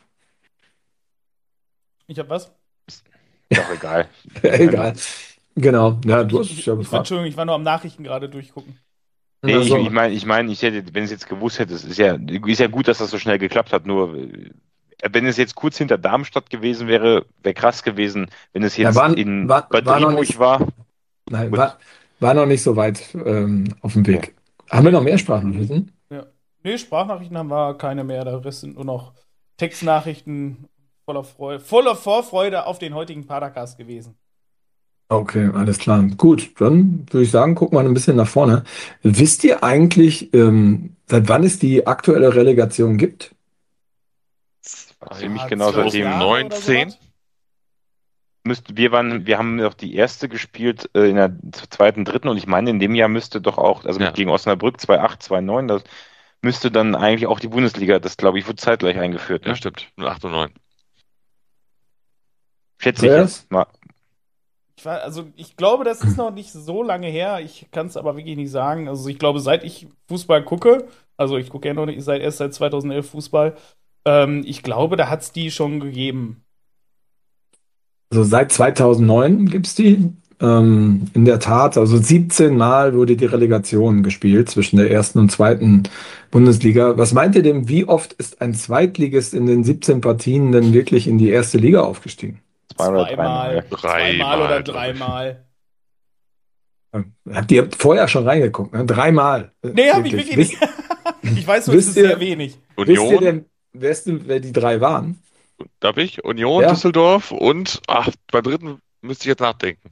Ich hab was? Ist doch egal. Egal. Genau. Ja, du hast Ich, es ja ich, gefragt. Entschuldigung, ich war nur am Nachrichten gerade durchgucken. Nee, ich, Also, ich meine, ich, mein, ich hätte, wenn es jetzt gewusst hätte, es ist ja, ist ja gut, dass das so schnell geklappt hat. Nur, äh, wenn es jetzt kurz hinter Darmstadt gewesen wäre, wäre krass gewesen. Wenn es Ja, jetzt war- in war- Bad war noch Driburg nicht- war, nein, Gut. war, war noch nicht so weit ähm, auf dem Weg. Haben wir noch mehr Sprachnachrichten? Nee, Sprachnachrichten haben wir keine mehr. Der Rest sind nur noch Textnachrichten voller Freude, voller Vorfreude auf den heutigen Padercast gewesen. Okay, alles klar. Gut, dann würde ich sagen, gucken wir ein bisschen nach vorne. Wisst ihr eigentlich, ähm, seit wann es die aktuelle Relegation gibt? ziemlich Ja, genau zwölf seitdem Jahre oder neunzehn. sowas? müsste, wir waren, wir haben noch die erste gespielt äh, in der zweiten, dritten und ich meine, in dem Jahr müsste doch auch, also Ja. gegen Osnabrück zwei acht, zwei neun, das müsste dann eigentlich auch die Bundesliga, das glaube ich, wurde zeitgleich eingeführt. Ja, Ne? stimmt. null acht und neun. Schätze ich Andreas? jetzt mal. Ich war, also ich glaube, das ist noch nicht so lange her. Ich kann es aber wirklich nicht sagen. Also ich glaube, seit ich Fußball gucke, also ich gucke ja noch nicht seit erst seit zweitausendelf Fußball, ähm, ich glaube, da hat es die schon gegeben. Also seit zweitausendneun gibt es die. Ähm, in der Tat, also siebzehn Mal wurde die Relegation gespielt zwischen der ersten und zweiten Bundesliga. Was meint ihr denn, wie oft ist ein Zweitligist in den siebzehn Partien denn wirklich in die erste Liga aufgestiegen? Zwei oder Zweimal, dreimal. zweimal oder Dreimal, glaub ich. dreimal. Habt ihr vorher schon reingeguckt, ne? Dreimal. Nee, hab ich wirklich Wisst, nicht. Ich weiß nur, es wisst ist ihr- sehr wenig. wisst ihr Union, denn, wisst ihr, wer die drei waren? darf ich? Union, Ja. Düsseldorf und, ach, beim dritten müsste ich jetzt nachdenken.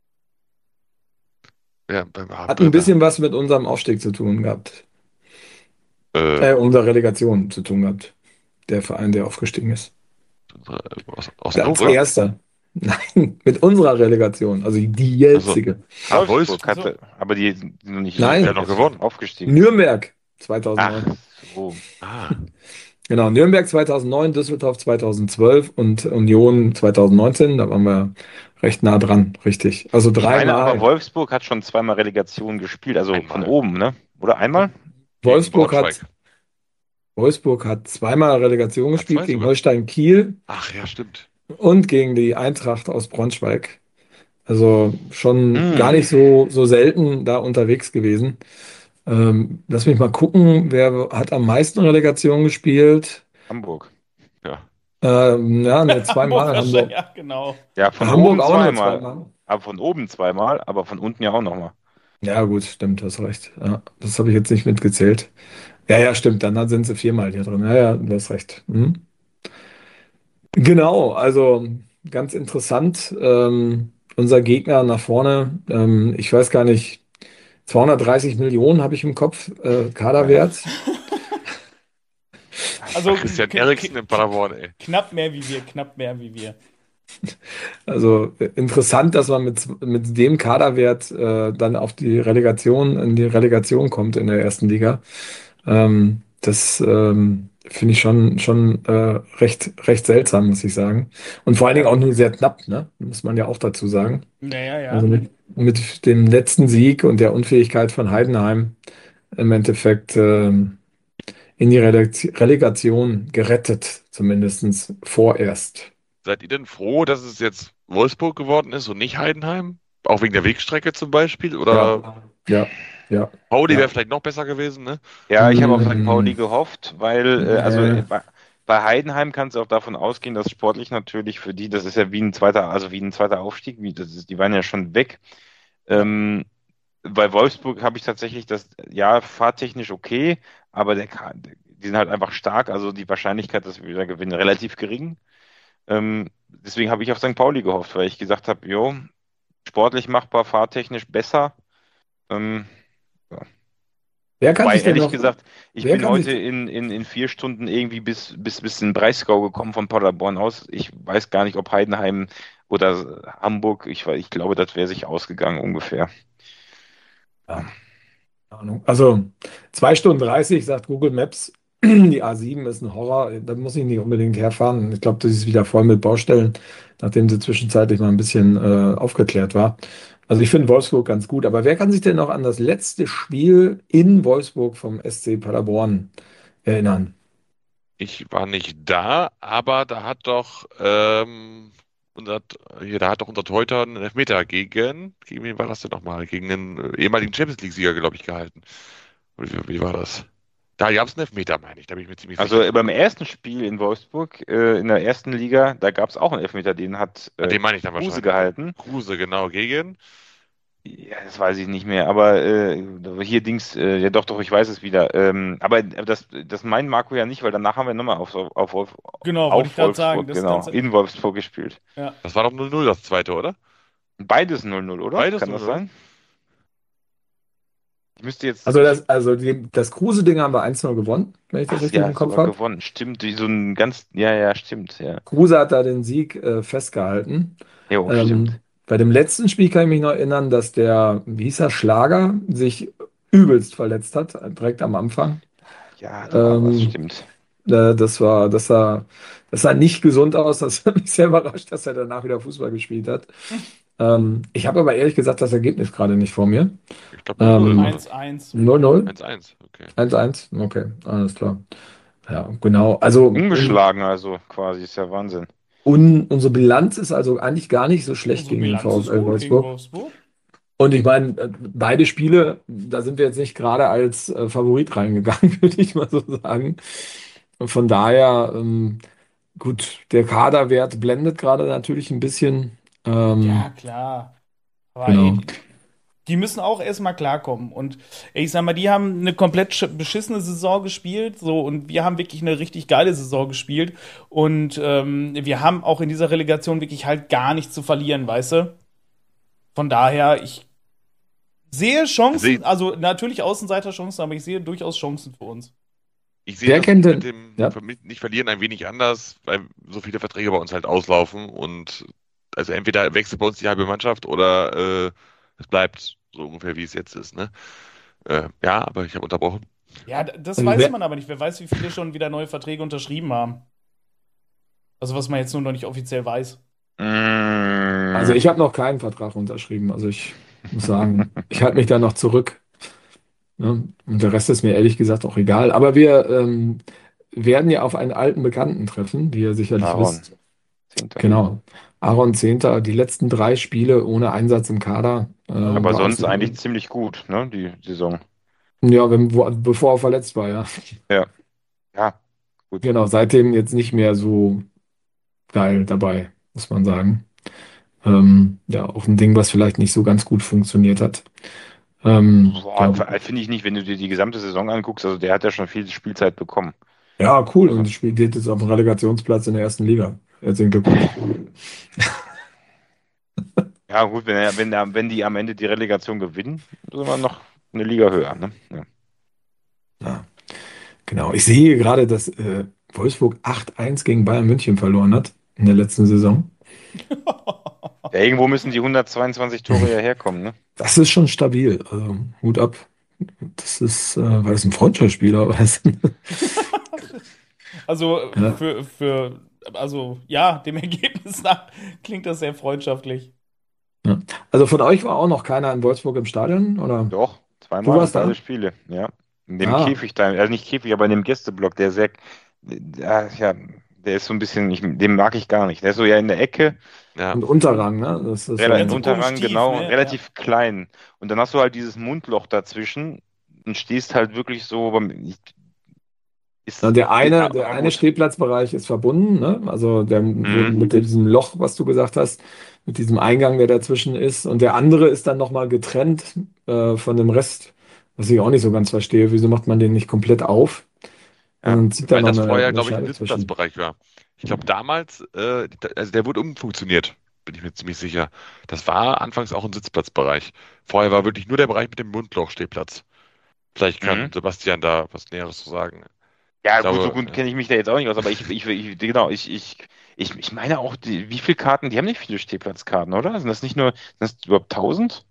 Ja, beim Hat ein bisschen was mit unserem Aufstieg zu tun gehabt. äh, Äh, unserer Relegation zu tun gehabt. Der Verein, der aufgestiegen ist. aus, aus Als Hannover. erster. Nein, mit unserer Relegation. Also die jetzige. Ah, Wolfsburg Wolfsburg. hatte, aber die sind noch nicht Nein. die haben noch gewonnen, aufgestiegen. Nürnberg Ach, zweitausendneun. so. Ah, Genau, Nürnberg zweitausendneun, Düsseldorf zweitausendzwölf und Union zweitausendneunzehn. Da waren wir recht nah dran, richtig. Also Ich meine, aber dreimal. Wolfsburg hat schon zweimal Relegation gespielt, also Einmal. von oben, ne? Oder einmal? Wolfsburg hat, Braunschweig. Wolfsburg hat zweimal Relegation Hat gespielt, zwei gegen sogar. Holstein Kiel Ach ja, stimmt. und gegen die Eintracht aus Braunschweig. Also schon gar Hm. nicht so, so selten da unterwegs gewesen. Ähm, lass mich mal gucken, wer hat am meisten Relegation gespielt? Hamburg. Ja. Ähm, ja, ne, Hamburg zweimal wahrscheinlich, Hamburg. ja, genau. Ja, von Hamburg oben auch nur zweimal. zweimal. Aber von oben zweimal, aber von unten ja auch nochmal. Ja, gut, stimmt, hast recht. Ja, das habe ich jetzt nicht mitgezählt. Ja, ja, stimmt, dann sind sie viermal hier drin. Ja, ja, du hast recht. Mhm. Genau, also ganz interessant. Ähm, unser Gegner nach vorne, ähm, ich weiß gar nicht, zweihundertdreißig Millionen habe ich im Kopf, äh, Kaderwert. Also Christian k- Eriksen k- in Paderborn, ey. knapp mehr wie wir, knapp mehr wie wir. Also äh, interessant, dass man mit, mit dem Kaderwert äh, dann auf die Relegation, in die Relegation kommt in der ersten Liga. Ähm, das ähm, finde ich schon, schon äh, recht, recht seltsam, muss ich sagen. Und vor allen Dingen Ja. auch nur sehr knapp, ne? Muss man ja auch dazu sagen. Naja, ja. Also mit, mit dem letzten Sieg und der Unfähigkeit von Heidenheim im Endeffekt ähm, in die Releg- Relegation gerettet, zumindest vorerst. Seid ihr denn froh, dass es jetzt Wolfsburg geworden ist und nicht Heidenheim? Auch wegen der Wegstrecke zum Beispiel? Oder Ja, ja, ja. Pauli Ja. wäre vielleicht noch besser gewesen, ne? Ja, ich habe auf Sankt Pauli Mm, gehofft, weil, äh, also nee. äh, bei, bei Heidenheim kannst du auch davon ausgehen, dass sportlich natürlich für die, das ist ja wie ein zweiter, also wie ein zweiter Aufstieg, wie das ist, die waren ja schon weg. Ähm, bei Wolfsburg habe ich tatsächlich das, ja, fahrtechnisch okay, aber der, Ka- die sind halt einfach stark, also die Wahrscheinlichkeit, dass wir wieder gewinnen, relativ gering. Ähm, deswegen habe ich auf Sankt Pauli gehofft, weil ich gesagt habe, jo, sportlich machbar, fahrtechnisch besser. Ähm, ja. Wer kann Wobei, sich denn ehrlich noch, gesagt, ich wer bin kann heute sich, in, in, in vier Stunden irgendwie bis, bis, bis in Breisgau gekommen von Paderborn aus. Ich weiß gar nicht, ob Heidenheim oder Hamburg, ich, we- ich glaube, das wäre sich ausgegangen ungefähr. ja, keine Ahnung. Also zwei Stunden dreißig sagt Google Maps, die A sieben ist ein Horror, da muss ich nicht unbedingt herfahren. Ich glaube, das ist wieder voll mit Baustellen, nachdem sie zwischenzeitlich mal ein bisschen äh, aufgeklärt war. Also ich finde Wolfsburg ganz gut, aber wer kann sich denn noch an das letzte Spiel in Wolfsburg vom S C Paderborn erinnern? Ich war nicht da, aber da hat doch ähm, unser, hier, da hat doch unser Torhüter einen Elfmeter gegen, gegen wen war das denn nochmal? Gegen den äh, ehemaligen Champions League-Sieger, glaube ich, gehalten. Oder Wie, wie war das? Da gab es einen Elfmeter, meine ich, da bin ich mir ziemlich Also sicher. äh, beim ersten Spiel in Wolfsburg, äh, in der ersten Liga, da gab es auch einen Elfmeter, den hat Ah, äh, den meine ich dann Kruse wahrscheinlich. gehalten. Kruse, genau, gegen. Ja, das weiß ich nicht mehr, aber äh, hier Dings, äh, ja doch, doch, ich weiß es wieder. Ähm, aber das, das meint Marco ja nicht, weil danach haben wir nochmal auf, auf, Wolf, Genau, wollte ich auf gerade sagen. Wolfsburg, Das genau, Ganze. in Wolfsburg gespielt. Ja. Das war doch null null, das zweite, oder? Beides null null, oder? Beides Kann das null null. sein? Ich müsste jetzt. Also Ich, das, also die, das Kruse-Ding haben wir eins null gewonnen, wenn ich das ach richtig ja, im Kopf sogar habe. gewonnen. Stimmt, wie so ein ganz. Ja, ja, stimmt, ja. Kruse hat da den Sieg äh, festgehalten. Jo, Ähm, stimmt. bei dem letzten Spiel kann ich mich noch erinnern, dass der, wie hieß er, Schlager sich übelst verletzt hat, direkt am Anfang. Ja, da war was, Ähm, stimmt. äh, das war, das sah, das sah nicht gesund aus. Das hat mich sehr überrascht, dass er danach wieder Fußball gespielt hat. Ähm, ich habe aber ehrlich gesagt das Ergebnis gerade nicht vor mir. Ich glaube null null war Ähm, das. eins eins. null null, eins eins, okay. eins eins, okay, alles klar. Ja, genau. Also un, Ungeschlagen, also quasi, ist ja Wahnsinn. un, unsere Bilanz ist also eigentlich gar nicht so schlecht Unsere gegen den Bilanz ist VfL gut gegen Wolfsburg. Wolfsburg. Und ich meine, äh, beide Spiele, da sind wir jetzt nicht gerade als äh, Favorit reingegangen, würde ich mal so sagen. Und von daher, ähm, gut, der Kaderwert blendet gerade natürlich ein bisschen. Ähm, Ja, klar. Aber ey, genau. die, die müssen auch erstmal klarkommen. Und ey, ich sag mal, die haben eine komplett sch- beschissene Saison gespielt. So, und wir haben wirklich eine richtig geile Saison gespielt. Und ähm, wir haben auch in dieser Relegation wirklich halt gar nichts zu verlieren, weißt du? Von daher, ich sehe Chancen, Sie- also natürlich Außenseiterchancen, aber ich sehe durchaus Chancen für uns. Ich sehe Wer das kennt mit denn? dem Ja. Ver- mit nicht verlieren ein wenig anders, weil so viele Verträge bei uns halt auslaufen und also entweder wechselt bei uns die halbe Mannschaft oder äh, es bleibt so ungefähr wie es jetzt ist, ne? Äh, ja, aber ich habe unterbrochen. Ja, d- das Also weiß wer, man aber nicht. Wer weiß, wie viele schon wieder neue Verträge unterschrieben haben. Also was man jetzt nur noch nicht offiziell weiß. also Mm, ich habe noch keinen Vertrag unterschrieben. Also ich muss sagen, ich halte mich da noch zurück. Ne? Und der Rest ist mir ehrlich gesagt auch egal. Aber wir, ähm, werden ja auf einen alten Bekannten treffen, wie ihr sicherlich Aaron. wisst. Zehnter. Genau. Aaron Zehnter, die letzten drei Spiele ohne Einsatz im Kader. äh, Aber war sonst aus- eigentlich ziemlich gut, ne, die Saison. Ja, wenn, wo, bevor er verletzt war, ja. Ja, gut. Genau, seitdem jetzt nicht mehr so geil dabei, muss man sagen. Ähm, ja, auch ein Ding, was vielleicht nicht so ganz gut funktioniert hat. Ähm, Boah, ja, finde ich nicht, wenn du dir die gesamte Saison anguckst, also der hat ja schon viel Spielzeit bekommen. ja, cool. Und spielt jetzt auf dem Relegationsplatz in der ersten Liga. Herzlichen Glückwunsch. Ja, gut, wenn, er, wenn, er, wenn die am Ende die Relegation gewinnen, sind wir noch eine Liga höher, ne? Ja. Ja, genau. Ich sehe gerade, dass äh, Wolfsburg acht eins gegen Bayern München verloren hat in der letzten Saison. Ja, irgendwo müssen die hundertzweiundzwanzig Tore ja herkommen, ne? Das ist schon stabil. Also Hut ab. Das ist, äh, war das ein Freundschaftsspieler? Oder was? Also Ja. für, für, also ja, dem Ergebnis nach klingt das sehr freundschaftlich. Also von euch war auch noch keiner in Wolfsburg im Stadion, oder? Doch, Du zweimal warst beide da? Spiele, ja. In dem Ah. Käfig da, also nicht Käfig, aber in dem Gästeblock, der sehr, ja, ja, der ist so ein bisschen, ich, den mag ich gar nicht. Der ist so ja in der Ecke, Ja. Und Unterrang, ne? Das ist relativ Ganz so Unterrang, komisch tief, genau, ne? relativ klein. Und dann hast du halt dieses Mundloch dazwischen und stehst halt wirklich so beim, ich- ist, Ja, der eine, aber der eine gut. Stehplatzbereich ist verbunden, ne? Also der Mhm. mit diesem Loch, was du gesagt hast, mit diesem Eingang, der dazwischen ist. Und der andere ist dann nochmal getrennt äh, von dem Rest, was ich auch nicht so ganz verstehe. Wieso macht man den nicht komplett auf? Ja, Und zieht da Weil noch das eine, vorher, eine glaube ich, ein Scheibe zwischen. Sitzplatzbereich war. Ich glaube, damals, äh, da- also der wurde umfunktioniert, bin ich mir ziemlich sicher. Das war anfangs auch ein Sitzplatzbereich. Vorher war wirklich nur der Bereich mit dem Mundloch-Stehplatz. Vielleicht kann Mhm. Sebastian da was Näheres zu sagen. Ja, Ich gut, glaube, so gut ja. kenne ich mich da jetzt auch nicht aus, aber ich, ich, ich genau, ich, ich, ich, ich meine auch, die, wie viele Karten, die haben nicht viele Stehplatzkarten, oder? Sind das nicht nur, sind das überhaupt tausend?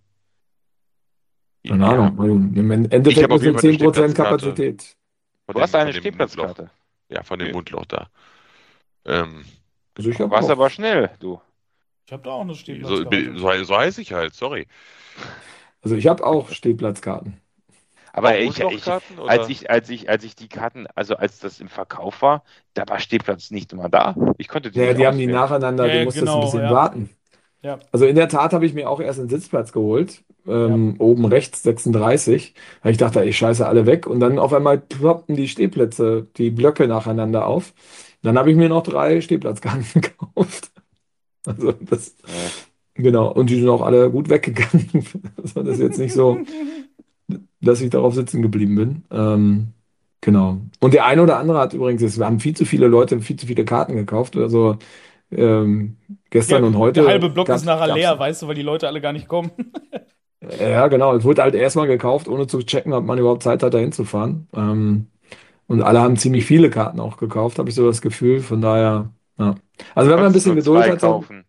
Keine Ja, Ahnung. weil Im ich Endeffekt habe auf jeden müssen Fall eine zehn Prozent Stehplatzkarte Kapazität. von Du hast dem, eine von dem Mundloch. Stehplatzkarte. Ja, von dem Okay. Mundloch da. Ähm, Also ich Du habe warst auch. aber schnell, du. Ich habe da auch eine so, Stehplatzkarte. so, so heiße ich halt, sorry. Also ich habe auch Stehplatzkarten. Aber Auch ich, ich, Mundlochkarten, als oder? ich, als ich, als ich die Karten, also als das im Verkauf war, da war Stehplatz nicht immer da. Ich konnte die Ja, nicht die haben die auswählen. nacheinander, Ja, du ja, musstest genau, ein bisschen ja. warten. Ja. Also in der Tat habe ich mir auch erst einen Sitzplatz geholt, ähm, oben rechts sechsunddreißig, weil ich dachte, ich scheiße alle weg und dann auf einmal ploppten die Stehplätze, die Blöcke nacheinander auf. Dann habe ich mir noch drei Stehplatzkarten gekauft. Also das, Ja. genau, und die sind auch alle gut weggegangen. Also das ist jetzt nicht so, dass ich darauf sitzen geblieben bin. Ähm, genau. Und der eine oder andere hat übrigens, es haben viel zu viele Leute viel zu viele Karten gekauft. Also ähm, gestern Ja, und heute der halbe Block gab's- ist nachher gab's- leer, weißt du, weil die Leute alle gar nicht kommen. Ja, genau. Es wurde halt erstmal gekauft, ohne zu checken, ob man überhaupt Zeit hat, da hinzufahren. Ähm, und alle haben ziemlich viele Karten auch gekauft, habe ich so das Gefühl. Von daher, ja. Also wenn man ein Konntest bisschen nur Geduld zwei hat, dann kaufen.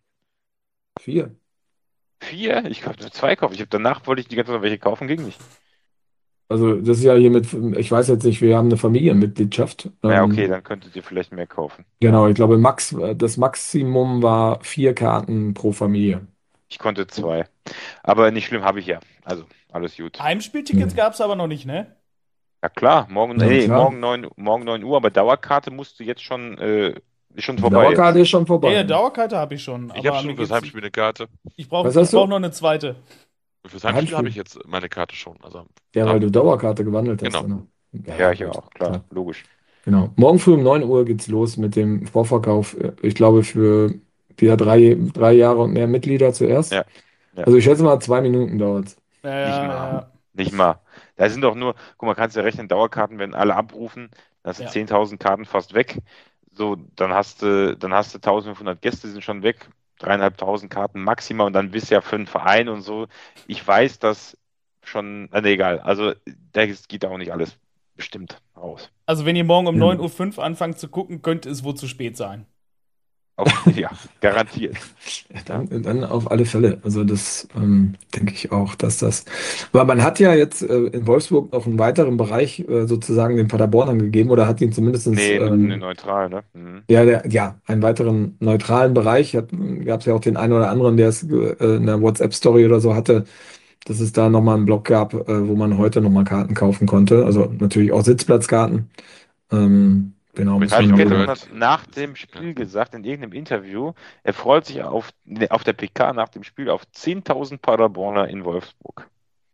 vier. Vier? Ich konnte nur zwei kaufen. Ich habe danach wollte ich die ganze Zeit welche kaufen, ging nicht. Also das ist ja hier mit, ich weiß jetzt nicht, wir haben eine Familienmitgliedschaft. Ja, Ähm, okay, dann könntet ihr vielleicht mehr kaufen. Genau, ich glaube, Max, das Maximum war vier Karten pro Familie. Ich konnte zwei. Aber nicht schlimm, habe ich ja. Also, alles gut. Heimspieltickets gab es aber noch nicht, ne? Ja klar, morgen, Ja, nee, klar. morgen neun, morgen neun Uhr, aber Dauerkarte musst du jetzt schon, äh, ist schon Die vorbei. Dauerkarte ist schon Ja, vorbei. ja, Dauerkarte habe ich schon. Ich aber habe schon mir fürs geht's- Heimspiel eine Karte. Ich brauche Was hast du? brauch noch eine zweite. Fürs Heimspiel Heimspiel. habe ich jetzt meine Karte schon. Also, Ja, weil du Dauerkarte gewandelt hast. Genau. Oder? Ja, ich gut, auch, klar, logisch. Genau. Morgen früh um neun Uhr geht's los mit dem Vorverkauf. Ich glaube, für wieder drei, drei Jahre und mehr Mitglieder zuerst. Ja, ja. Also ich schätze mal, zwei Minuten dauert. Ja, Nicht ja, mal. ja. Nicht mal. Da sind doch nur, guck mal, kannst du ja rechnen, Dauerkarten werden alle abrufen, dann hast du Ja. zehntausend Karten fast weg. So, dann hast du, dann hast du eintausendfünfhundert Gäste, die sind schon weg, dreieinhalbtausend Karten maximal und dann bist du ja für einen Verein und so. Ich weiß, dass schon, äh, nee, egal, also da geht auch nicht alles bestimmt raus. Also wenn ihr morgen um Ja. neun Uhr fünf anfangt zu gucken, könnte es wohl zu spät sein. Auf, ja, garantiert. Dann, dann auf alle Fälle. Also das ähm, denke ich auch, dass das. Aber man hat ja jetzt äh, in Wolfsburg noch einen weiteren Bereich äh, sozusagen den Paderbornern gegeben oder hat ihn zumindest Nee, ähm, ne, neutral, ne? Mhm. ja, der, ja, einen weiteren neutralen Bereich. Gab es ja auch den einen oder anderen, der es äh, in der WhatsApp-Story oder so hatte, dass es da nochmal einen Block gab, äh, wo man heute nochmal Karten kaufen konnte. Also natürlich auch Sitzplatzkarten. Ähm, Genau, muss Ralf man Kettemann mögen. hat nach dem Spiel gesagt, in irgendeinem Interview, er freut sich auf, ne, auf der P K nach dem Spiel auf zehntausend Paderborner in Wolfsburg.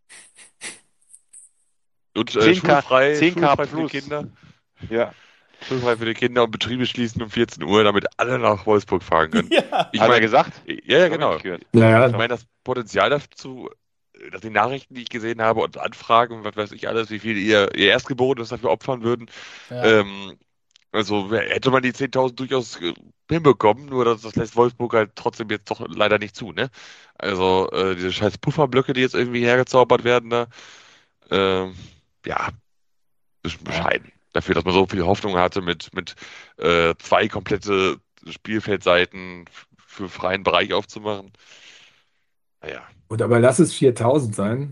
Und äh, zehn K, schulfrei, zehn K schulfrei für die plus. Kinder. Ja, Schulfrei für die Kinder und Betriebe schließen um vierzehn Uhr, damit alle nach Wolfsburg fahren können. Ja. Ich hat er meine, gesagt? ja, ja, Hab ich genau. nicht gehört. Ja, Ich ja. meine, das Potenzial dazu, äh, dass die Nachrichten, die ich gesehen habe und Anfragen und was weiß ich alles, wie viel ihr, ihr Erstgeborenes dafür opfern würden, Ja. ähm, also wär- hätte man die zehntausend durchaus äh, hinbekommen, nur das, das lässt Wolfsburg halt trotzdem jetzt doch leider nicht zu, ne? Also äh, diese scheiß Pufferblöcke, die jetzt irgendwie hergezaubert werden da, ähm, ja, bisschen bescheiden. Dafür, dass man so viel Hoffnung hatte mit, mit äh, zwei komplette Spielfeldseiten f- für freien Bereich aufzumachen. Naja, Gut, aber lass es viertausend sein.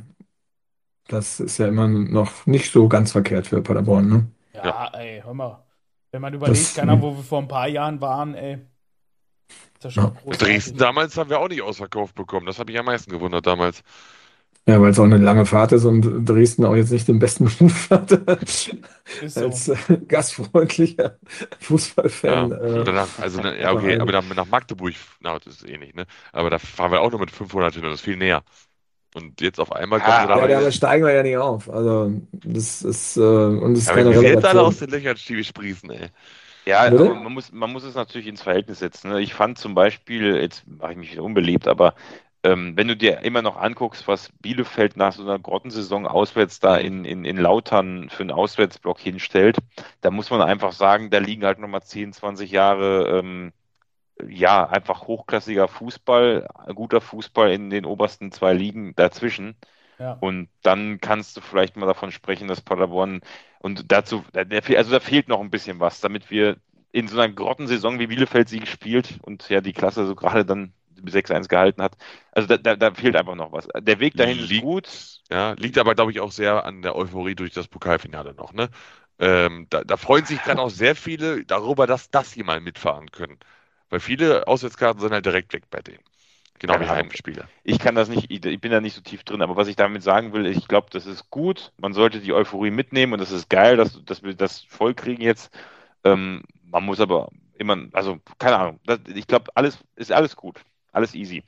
Das ist ja immer noch nicht so ganz verkehrt für Paderborn, ne? Ja, ey, hör mal. Wenn man überlegt, Das, keine Ahnung, wo wir vor ein paar Jahren waren, ey. Ist ja schon Ja. großartig. Dresden damals haben wir auch nicht ausverkauft bekommen. Das habe ich am meisten gewundert damals. Ja, weil es auch eine lange Fahrt ist und Dresden auch jetzt nicht den besten Ruf hat Ist so. als äh, gastfreundlicher Fußballfan. Ja, Äh, und danach, also, ne, ja, okay, aber dann nach Magdeburg, na, das ist eh nicht, ne? Aber da fahren wir auch nur mit fünfhundert hin und das ist viel näher. Und jetzt auf einmal kommen Ja, sie da ja, mal. damit steigen wir ja nicht auf. Also, das ist, äh, und es ist Aber keine wie sie jetzt alle aus Relegation. den Löchern Stevie sprießen, ey. Ja, Bitte? aber man muss, man muss es natürlich ins Verhältnis setzen. Ne? Ich fand zum Beispiel, jetzt mache ich mich wieder unbeliebt, aber ähm, wenn du dir immer noch anguckst, was Bielefeld nach so einer Grottensaison auswärts da in, in, in Lautern für einen Auswärtsblock hinstellt, da muss man einfach sagen, da liegen halt nochmal zehn, zwanzig Jahre, ähm, ja, einfach hochklassiger Fußball, guter Fußball in den obersten zwei Ligen dazwischen. Ja. Und dann kannst du vielleicht mal davon sprechen, dass Paderborn und dazu, da- der fe- also da fehlt noch ein bisschen was, damit wir in so einer Grottensaison wie Bielefeld sie gespielt und ja die Klasse so gerade dann sechs eins gehalten hat. Also da, da, da fehlt einfach noch was. Der Weg dahin ist Liegt, gut. ja, liegt aber, glaube ich, auch sehr an der Euphorie durch das Pokalfinale noch, ne? Ähm, da, da freuen sich gerade auch sehr viele darüber, dass das hier mal mitfahren können. Weil viele Auswärtskarten sind halt direkt weg bei denen. Genau Keine wie Ahnung. Heimspiele. Ich kann das nicht, ich ich bin da nicht so tief drin, aber was ich damit sagen will, ich glaube, das ist gut. Man sollte die Euphorie mitnehmen und das ist geil, dass, dass wir das voll kriegen jetzt. Ähm, man muss aber immer, also keine Ahnung, das, ich glaube, alles ist alles gut, alles easy.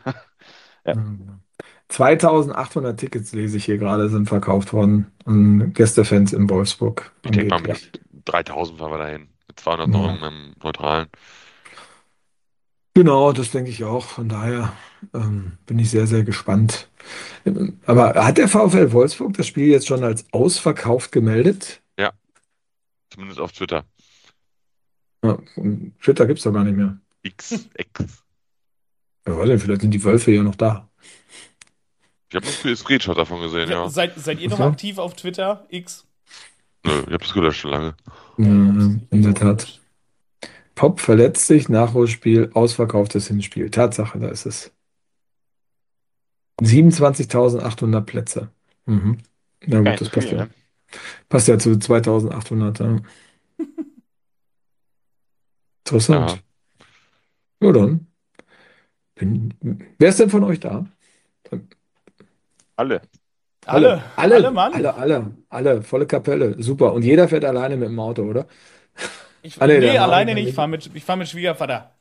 Ja. zweitausendachthundert Tickets, lese ich hier gerade, sind verkauft worden an Gästefans in Wolfsburg. Ich denke mal, Angeblich. mit dreitausend fahren wir dahin. Mit zweihundert noch Ja. im, im Neutralen. Genau, das denke ich auch. Von daher ähm, bin ich sehr, sehr gespannt. Aber hat der VfL Wolfsburg das Spiel jetzt schon als ausverkauft gemeldet? Ja, zumindest auf Twitter. Ja, und Twitter gibt es doch gar nicht mehr. X, X. Ja, weiß nicht, vielleicht sind die Wölfe ja noch da. Ich habe einen Screenshot davon gesehen, Ja, ja. seid, seid ihr noch Ach so. aktiv auf Twitter? X? Nö, ich habe das gelöscht schon lange. Ja, ich in der hab's auch Tat. gelöscht. Pop verletzt sich, Nachholspiel, ausverkauftes Hinspiel. Tatsache, da ist es. siebenundzwanzigtausendachthundert Plätze. Mhm. Na Gar gut, nicht das so passt viel, ja. ne? Passt ja zu zweitausendachthundert. Ja. Interessant. Ja, dann. Bin, wer ist denn von euch da? Alle. Alle, alle, alle, Mann. alle, alle, alle, volle Kapelle. Super. Und jeder fährt alleine mit dem Auto, oder? Ich, Ah, nee, nee, der Marvin alleine kann nicht. nicht. Ich fahre mit, ich fahr mit Schwiegervater.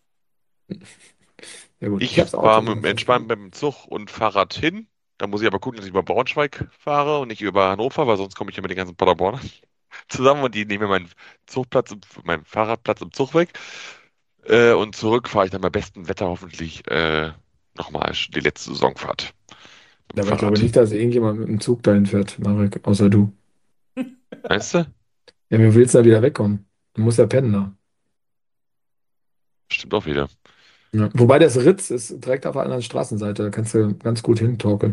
Ja gut, Ich hab's fahre Auto mit dem gemacht. Entspannt mit dem Zug und Fahrrad hin. Da muss ich aber gucken, dass ich über Braunschweig fahre und nicht über Hannover, weil sonst komme ich ja mit den ganzen Paderbornern zusammen und die nehmen mir meinen Zugplatz, im- meinen Fahrradplatz im Zug weg. Äh, und zurück fahre ich dann bei bestem Wetter hoffentlich äh, nochmal die letzte Saisonfahrt. Mit dem Aber ich glaube Fahrrad. nicht, dass irgendjemand mit dem Zug dahin fährt, Marek, außer du. Meinst du? Ja, wie willst du da wieder wegkommen? Du musst ja pennen da. Stimmt auch wieder. Ja. Wobei das Ritz ist direkt auf der anderen Straßenseite, da kannst du ganz gut hintorkeln.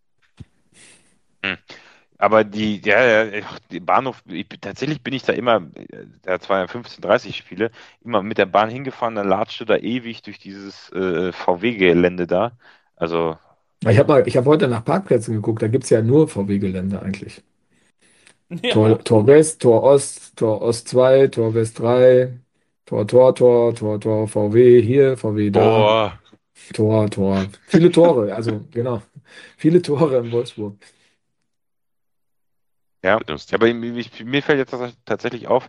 Hm. Aber die, ja, ja, die Bahnhof, ich, tatsächlich bin ich da immer, äh, da war ja fünfzehn Uhr dreißig Spiele, immer mit der Bahn hingefahren, dann latschte da ewig durch dieses äh, V W-Gelände da. Also, Ich habe mal, ich habe heute nach Parkplätzen geguckt, da gibt es ja nur V W-Gelände eigentlich. Ja. Tor, Tor West, Tor Ost, Tor Ost zwei, Tor West drei, Tor, Tor, Tor, Tor, Tor, V W hier, V W da, Boah, Tor, Tor. Viele Tore, also genau. Viele Tore in Wolfsburg. ja. lustig. Aber mir, mir mir fällt jetzt tats- tatsächlich auf,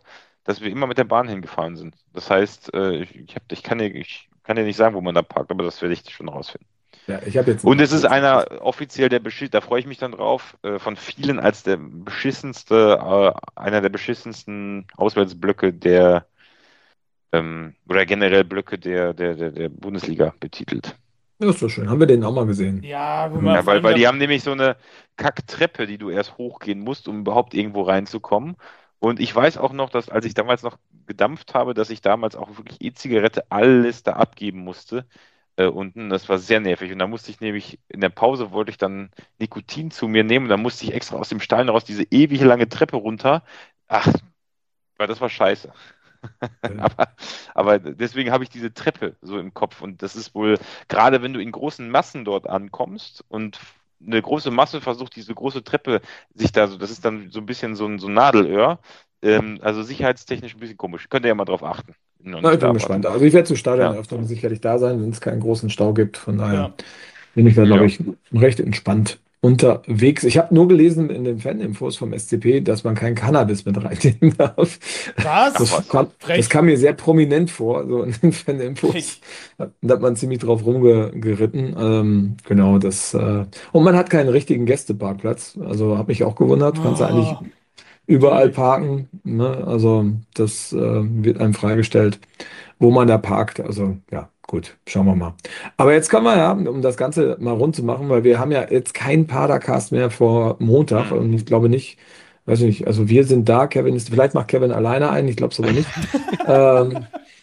dass wir immer mit der Bahn hingefahren sind. Das heißt, äh, ich, ich, hab, ich, kann dir, ich kann dir nicht sagen, wo man da parkt, aber das werde ich schon rausfinden. Ja, ich habe jetzt. Und es ist einer offiziell der Beschiss, da freue ich mich dann drauf, äh, von vielen als der beschissenste, äh, einer der beschissensten Auswärtsblöcke der ähm, oder generell Blöcke der, der, der, der Bundesliga betitelt. Ja, ist doch schön. Haben wir den auch mal gesehen? Ja, guck mal, Ja, vor weil, allem weil die da- haben nämlich so eine Kacktreppe, die du erst hochgehen musst, um überhaupt irgendwo reinzukommen. Und ich weiß auch noch, dass als ich damals noch gedampft habe, dass ich damals auch wirklich E-Zigarette alles da abgeben musste äh, unten. Das war sehr nervig. Und da musste ich nämlich, in der Pause wollte ich dann Nikotin zu mir nehmen und dann musste ich extra aus dem Stall raus diese ewig lange Treppe runter. Ach, weil das war scheiße. aber, aber deswegen habe ich diese Treppe so im Kopf. Und das ist wohl, gerade wenn du in großen Massen dort ankommst und eine große Masse versucht, diese große Treppe sich da so, das ist dann so ein bisschen so ein, so ein Nadelöhr. Ähm, also sicherheitstechnisch ein bisschen komisch. Könnt ihr ja mal drauf achten. Noch Na, nicht ich bin da gespannt. wart. Also ich werde zu Stadion Ja. öfter sicherlich da sein, wenn es keinen großen Stau gibt. Von daher Ja. bin ich da, glaube Ja. ich, recht entspannt unterwegs. Ich habe nur gelesen in den Faninfos vom S C P, dass man kein Cannabis mit reinnehmen darf. Was? Das, was? kam, Frech. das kam mir sehr prominent vor, so in den Faninfos. Frech. Da hat man ziemlich drauf rumgeritten. Ähm, genau, das. Äh, und man hat keinen richtigen Gästeparkplatz. Also habe mich auch gewundert. Kannst du eigentlich Oh, überall natürlich. parken. Ne? Also das äh, wird einem freigestellt, wo man da parkt. Also ja, gut, schauen wir mal. Aber jetzt können wir ja, um das Ganze mal rund zu machen, weil wir haben ja jetzt keinen Padercast mehr vor Montag Hm. und ich glaube nicht, weiß nicht, also wir sind da, Kevin ist, vielleicht macht Kevin alleine einen, ich glaube es aber nicht. ähm,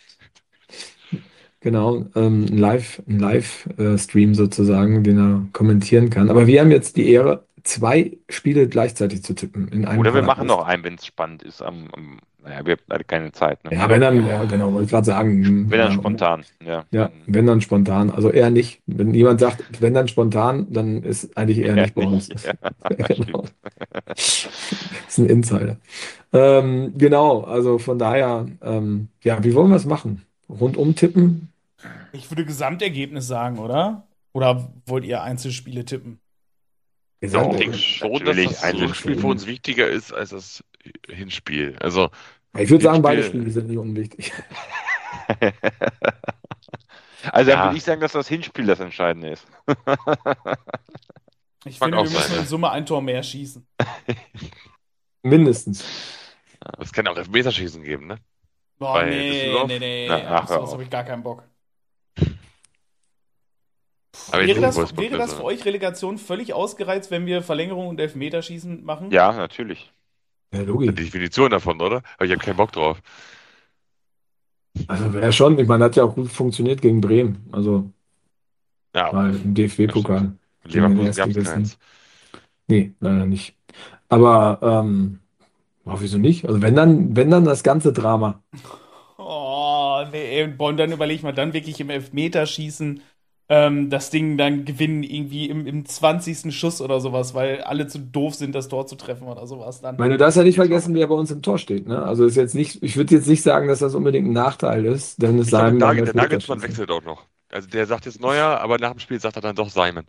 genau, ähm, ein Live, ein Live-Stream sozusagen, den er kommentieren kann. Aber wir haben jetzt die Ehre, zwei Spiele gleichzeitig zu tippen in einem Oder wir machen Padercast. noch einen, wenn es spannend ist. Am, am, naja, wir haben leider keine Zeit. Ne? Ja, wenn dann, ja, genau, wollte ich gerade sagen. Wenn dann ja, spontan. Ja, Ja, wenn dann spontan. Also eher nicht. Wenn jemand sagt, wenn dann spontan, dann ist eigentlich eher Ja, nicht bei uns. nicht. Ja, Genau. Das ist ein Insider. Ähm, genau, also von daher, ähm, ja, wie wollen wir es machen? Rundum tippen? Ich würde Gesamtergebnis sagen, oder? Oder wollt ihr Einzelspiele tippen? Ich Gesamt- denke schon, dass Natürlich, das Einzelspiel. Rückspiel für uns wichtiger ist als das Hinspiel. Also, Ich würde sagen, beide Hinspiel- Spiele sind nicht unwichtig. Also Ja. dann würde ich sagen, dass das Hinspiel das Entscheidende ist. Ich Mag finde, auch wir sein, müssen ja. in Summe ein Tor mehr schießen. Mindestens. es kann auch Elfmeterschießen geben, ne? Boah, Bei nee, Düsseldorf? nee, nee. Na, ach, Auf hör sowas auf. habe ich gar keinen Bock. Aber ich Wäre denke, das, Wolfsburg wäre das ist, für äh, euch Relegation völlig ausgereizt, wenn wir Verlängerung und Elfmeterschießen machen? Ja, natürlich. Ja, die Logi. Definition davon, oder? Aber ich habe keinen Bock drauf. Also wäre schon, ich meine, hat ja auch gut funktioniert gegen Bremen. Also Ja, mal im D F B-Pokal. in gegen den Leverkusen gab es Erstligisten. keins. Nee, leider nicht. Aber ähm, oh, wieso nicht? Also wenn dann, wenn dann das ganze Drama. Oh, nee, und Bonn, dann überleg mal, dann wirklich im Elfmeterschießen ähm, das Ding dann gewinnen, irgendwie im, im zwanzigsten Schuss oder sowas, weil alle zu doof sind, das Tor zu treffen oder sowas dann. Ich meine, du darfst ja nicht vergessen, wer bei uns im Tor steht. Ne? Also ist jetzt nicht, ich würde jetzt nicht sagen, dass das unbedingt ein Nachteil ist, denn es Ich glaube, sei der, beim Nagel- der Nagelsmann Elfmeterschießen. wechselt auch noch. Also der sagt jetzt Neuer, aber nach dem Spiel sagt er dann doch Simon.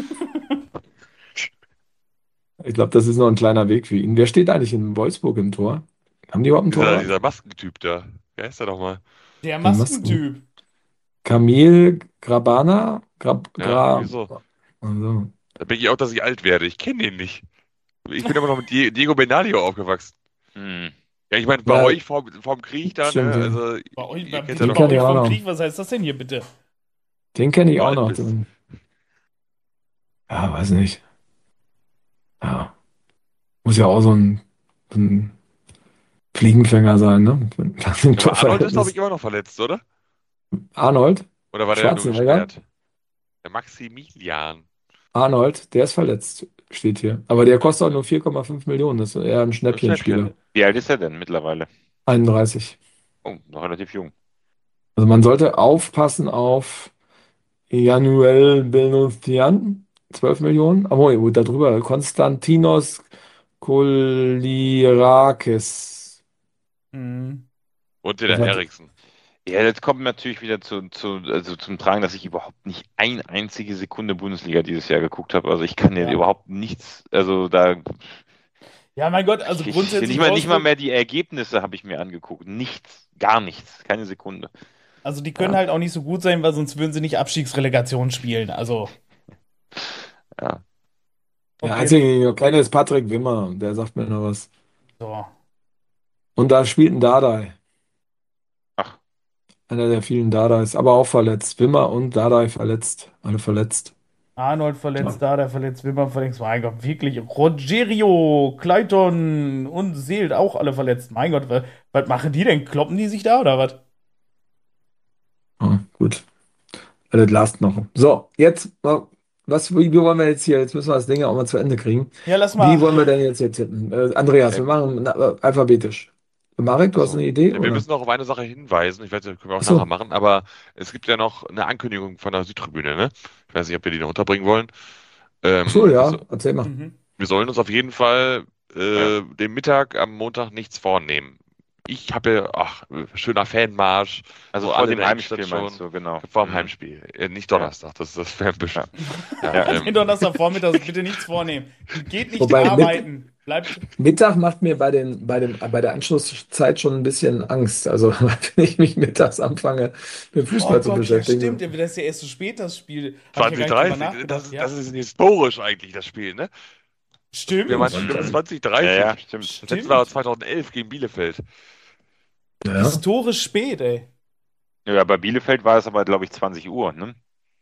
Ich glaube, das ist noch ein kleiner Weg für ihn. Wer steht eigentlich in Wolfsburg im Tor? Haben die überhaupt ein Dieser, Tor? dieser Maskentyp da. Wer ist der nochmal? Der Masken. Maskentyp. Kamil Grabana? Grab, Ja, Gra irgendwie so. also. Da bin ich auch, dass ich alt werde. Ich kenne den nicht. Ich bin aber noch mit Die- Diego Benaglio aufgewachsen. Hm. Ja, ich meine, bei Ja. euch vorm, vorm Krieg da, Stimmt, ne? ja. Also, Bei euch, ihr bei, kennt Den ja bei noch. kenn ich euch auch vom noch. Krieg, was heißt das denn hier bitte? Den kenne ich Du auch alt noch. bist. Den, ja, weiß nicht. Ja. Muss ja auch so ein, so ein Fliegenfänger sein, ne? Nach dem Aber Arnold ist, glaube Torverhältnis. ich, immer noch verletzt, oder? Arnold? Oder war der nur Schwarzenegger? gesperrt? Der Maximilian. Arnold, der ist verletzt, steht hier. Aber der kostet auch nur vier Komma fünf Millionen. Das ist eher ein Schnäppchenspieler. Schnäppchen. Wie alt ist er denn mittlerweile? einunddreißig. Oh, noch relativ jung. Also man sollte aufpassen auf Januel Benustian, zwölf Millionen. Aber gut, darüber Konstantinos Kolirakis. Hm. Und der Das hat- Eriksen. Ja, jetzt kommt natürlich wieder zu, zu, also zum Tragen, dass ich überhaupt nicht eine einzige Sekunde Bundesliga dieses Jahr geguckt habe. Also ich kann ja Ja. überhaupt nichts, also da, Ja, mein Gott, also Ich, ich, grundsätzlich. nicht mal, nicht mal Wolfsburg, mehr die Ergebnisse habe ich mir angeguckt. Nichts, gar nichts, keine Sekunde. also die können Ja, halt auch nicht so gut sein, weil sonst würden sie nicht Abstiegsrelegation spielen. Also, ja. Der okay. einzige Kleine ist Patrick Wimmer, der sagt mir noch was. So. Und da spielt ein Dardai, Ach, einer der vielen Dardais, aber auch verletzt. Wimmer und Dardai verletzt, alle verletzt. Arnold Ja. verletzt da, der verletzt Wimmer verletzt. Mein Gott, wirklich. Rogerio, Clayton und Seelt auch alle verletzt. Mein Gott, was, was machen die denn? Kloppen die sich da oder was? Ah, gut, das last noch. So, jetzt, äh, was, wie, wie wollen wir jetzt hier, jetzt müssen wir das Ding auch mal zu Ende kriegen. Ja, lass Wie mal. wollen wir denn jetzt hier tippen? Äh, Andreas, wir Ähm, machen na, äh, alphabetisch. Marek, du hast achso. eine Idee, Ja, wir oder? müssen noch auf eine Sache hinweisen. Ich weiß nicht, können wir auch Achso, nachher machen, aber es gibt ja noch eine Ankündigung von der Südtribüne, ne? Ich weiß nicht, ob wir die noch unterbringen wollen. achso, Ähm, wir, ja, so, erzähl mal. Mhm. wir sollen uns auf jeden Fall ja. äh, den Mittag am Montag nichts vornehmen. Ich habe ja, ach, schöner Fanmarsch, Also so vor alle in dem der Heimspiel Innenstadt meinst schon. du, genau. Vor dem Mhm. Heimspiel, äh, nicht Ja, Donnerstag, das, das wäre ein bisschen. ja, Ja, ja. Den ähm, Donnerstag Vormittag bitte nichts vornehmen. Geht nicht Wobei, mit, arbeiten. Bleibt. Mittag macht mir bei den, bei dem, bei der Anschlusszeit schon ein bisschen Angst. Also, wenn ich mich mittags anfange, mit Oh Fußball zu Gott, ja, stimmt. beschäftigen. Das ist ja erst so spät, das Spiel. Habe ich ja zwanzig gar nicht drüber dreißig, das nachgedacht. ist, das Ja, ist historisch eigentlich, das Spiel, ne? Wir stimmt. waren, wir waren Und, zwanzig Ja, dreißig. ja, stimmt. Das letzte war Stimmt. zweitausendelf gegen Bielefeld. ja, Historisch spät, ey. Ja, bei Bielefeld war es aber, glaube ich, zwanzig Uhr, ne?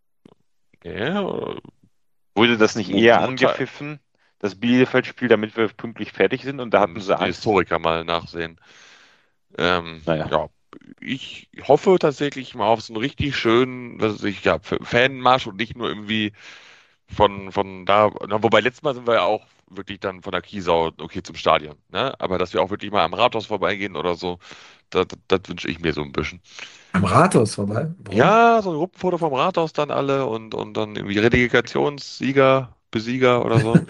Ja, Wurde das nicht Mo- eher Montag. angepfiffen, das Bielefeld-Spiel, damit wir pünktlich fertig sind? Und da Da hatten sie müssen die Angst. Historiker mal nachsehen. Ähm, Naja. ja, ich hoffe tatsächlich mal auf so einen richtig schönen, was weiß ich, ja, F- Fanmarsch und nicht nur irgendwie von, von da, na, wobei letztes Mal sind wir ja auch wirklich dann von der Kiesau, okay, zum Stadion, ne? Aber dass wir auch wirklich mal am Rathaus vorbeigehen oder so, das, das, das wünsche ich mir so ein bisschen. am Rathaus vorbei. Warum? Ja, so ein Gruppenfoto vom Rathaus dann alle und, und dann irgendwie Relegationssieger, Besieger oder so.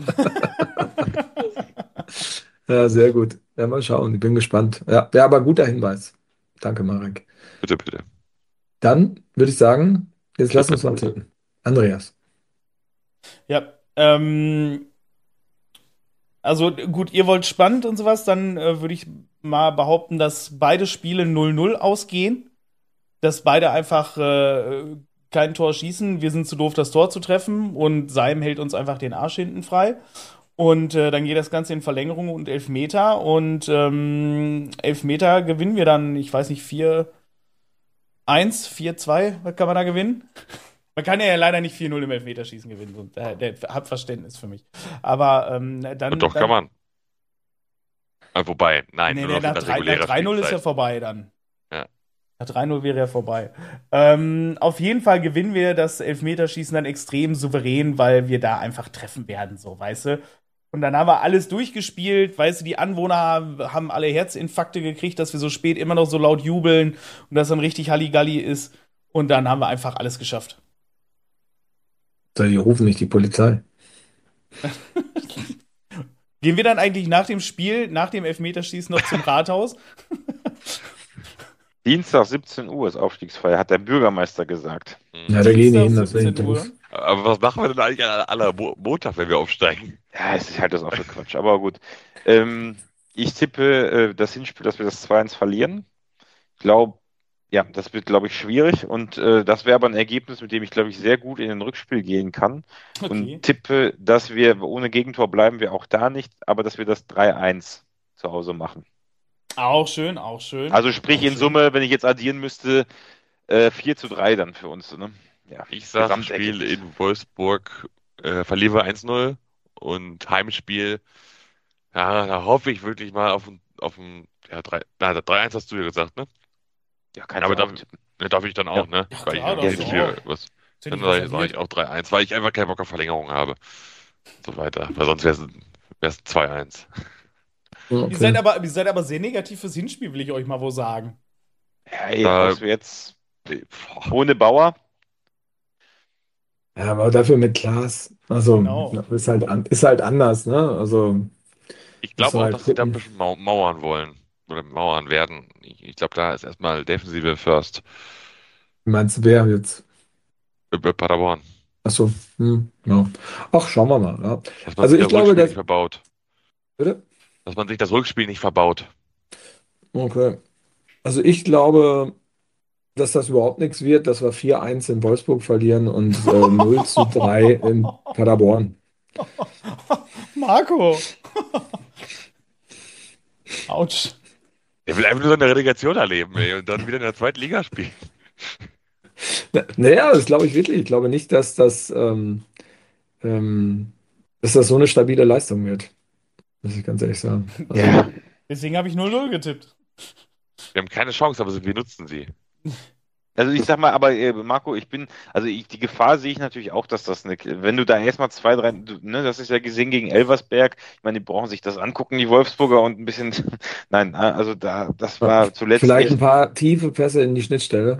Ja, sehr gut. Ja, mal schauen. Ich bin gespannt. Ja, ja, aber guter Hinweis. Danke, Marek. Bitte, bitte. Dann würde ich sagen, jetzt lass uns Tippen. mal tippen. Andreas. Ja, ähm, also gut, ihr wollt spannend und sowas, dann äh, würde ich mal behaupten, dass beide Spiele null null ausgehen, dass beide einfach äh, kein Tor schießen. Wir sind zu doof, das Tor zu treffen und Seim hält uns einfach den Arsch hinten frei. Und äh, dann geht das Ganze in Verlängerung und Elfmeter. Und ähm, Elfmeter gewinnen wir dann, ich weiß nicht, vier eins, vier zwei, was kann man da gewinnen? Man kann ja leider nicht vier null im Elfmeterschießen gewinnen. So, der, der hat Verständnis für mich. Aber ähm, dann. Doch, dann, kann man. Ah, wobei, nein, Nee, nur nee, noch in nach der drei- nach regulären drei null ist ja Spielzeit. vorbei dann. Ja. Nach drei null wäre ja vorbei. Ähm, auf jeden Fall gewinnen wir das Elfmeterschießen dann extrem souverän, weil wir da einfach treffen werden, so, weißt du? Und dann haben wir alles durchgespielt, weißt du, die Anwohner haben alle Herzinfarkte gekriegt, dass wir so spät immer noch so laut jubeln und dass dann richtig Halligalli ist. Und dann haben wir einfach alles geschafft. So, die rufen nicht die Polizei. Gehen wir dann eigentlich nach dem Spiel, nach dem Elfmeterschießen noch zum Rathaus? Dienstag siebzehn Uhr ist Aufstiegsfeier, hat der Bürgermeister gesagt. Ja, da gehen die hin, das Dienstag wäre siebzehn Uhr. doof. Aber was machen wir denn eigentlich an aller Mo Montag, wenn wir aufsteigen? Ja, es ist halt das auch für Quatsch, aber gut. Ähm, ich tippe äh, das Hinspiel, dass wir das zwei eins verlieren. Ich glaube, ja, das wird, glaube ich, schwierig und äh, das wäre aber ein Ergebnis, mit dem ich, glaube ich, sehr gut in den Rückspiel gehen kann. Okay. Und tippe, dass wir ohne Gegentor bleiben wir auch da nicht, aber dass wir das drei eins zu Hause machen. Auch schön, auch schön. Also sprich Auch in schön. Summe, wenn ich jetzt addieren müsste, äh, vier zu drei dann für uns. Ne? Ja, Ich sage, Gesamtergebnis. Spiel in Wolfsburg äh, verlieren wir eins null und Heimspiel, ja, da hoffe ich wirklich mal auf ein, auf ein ja, drei, na, drei eins hast du ja gesagt, ne? Ja, kannst Aber du auch darf, tippen. ne, darf ich dann auch, ne? Ja, Weil klar, ich darfst nicht du viel, auch. was, Ist ja dann nicht sage ich, sag reserviert. ich auch drei eins, weil ich einfach keinen Bock auf Verlängerung habe. Und so weiter. Weil sonst wäre es zwei eins. Ja, Ihr seid okay. aber, ihr seid aber sehr negativ fürs Hinspiel, will ich euch mal wo sagen. Ja, ey, Da- auswärts ohne Bauer. Ja, aber dafür mit Klaas. Also, Genau. ist halt, an, ist halt anders, ne? Also, Ich glaube Müssen wir auch, halt dass sie da ein gucken. bisschen mau mauern wollen. Oder mauern werden. Ich, ich glaube, da ist erstmal Defensive first. meinst du, wer jetzt? Bei bei Paderborn. Achso, hm, ja. Ach, schauen wir mal. Ja. Dass man Also sich ich das glaube, Rückspiel dass, nicht verbaut. Bitte? Dass man sich das Rückspiel nicht verbaut. Okay. Also ich glaube, dass das überhaupt nichts wird, dass wir vier eins in Wolfsburg verlieren und äh, null zu drei in Paderborn. Marco! Autsch. Er will einfach nur seine Relegation erleben, ey, und dann wieder in der zweiten Liga spielen. Na- Naja, das glaube ich wirklich. Ich glaube nicht, dass das, ähm, ähm, dass das so eine stabile Leistung wird. Muss ich ganz ehrlich sagen. Also, Ja. Deswegen habe ich null null getippt. Wir haben keine Chance, aber wir nutzen sie. Also ich sag mal, aber äh, Marco, ich bin, also ich, die Gefahr sehe ich natürlich auch, dass das eine, wenn du da erstmal zwei, drei, du, ne, das ist ja gesehen gegen Elversberg, ich meine, die brauchen sich das angucken, die Wolfsburger und ein bisschen, nein, also da, das war zuletzt vielleicht ein echt, paar tiefe Pässe in die Schnittstelle.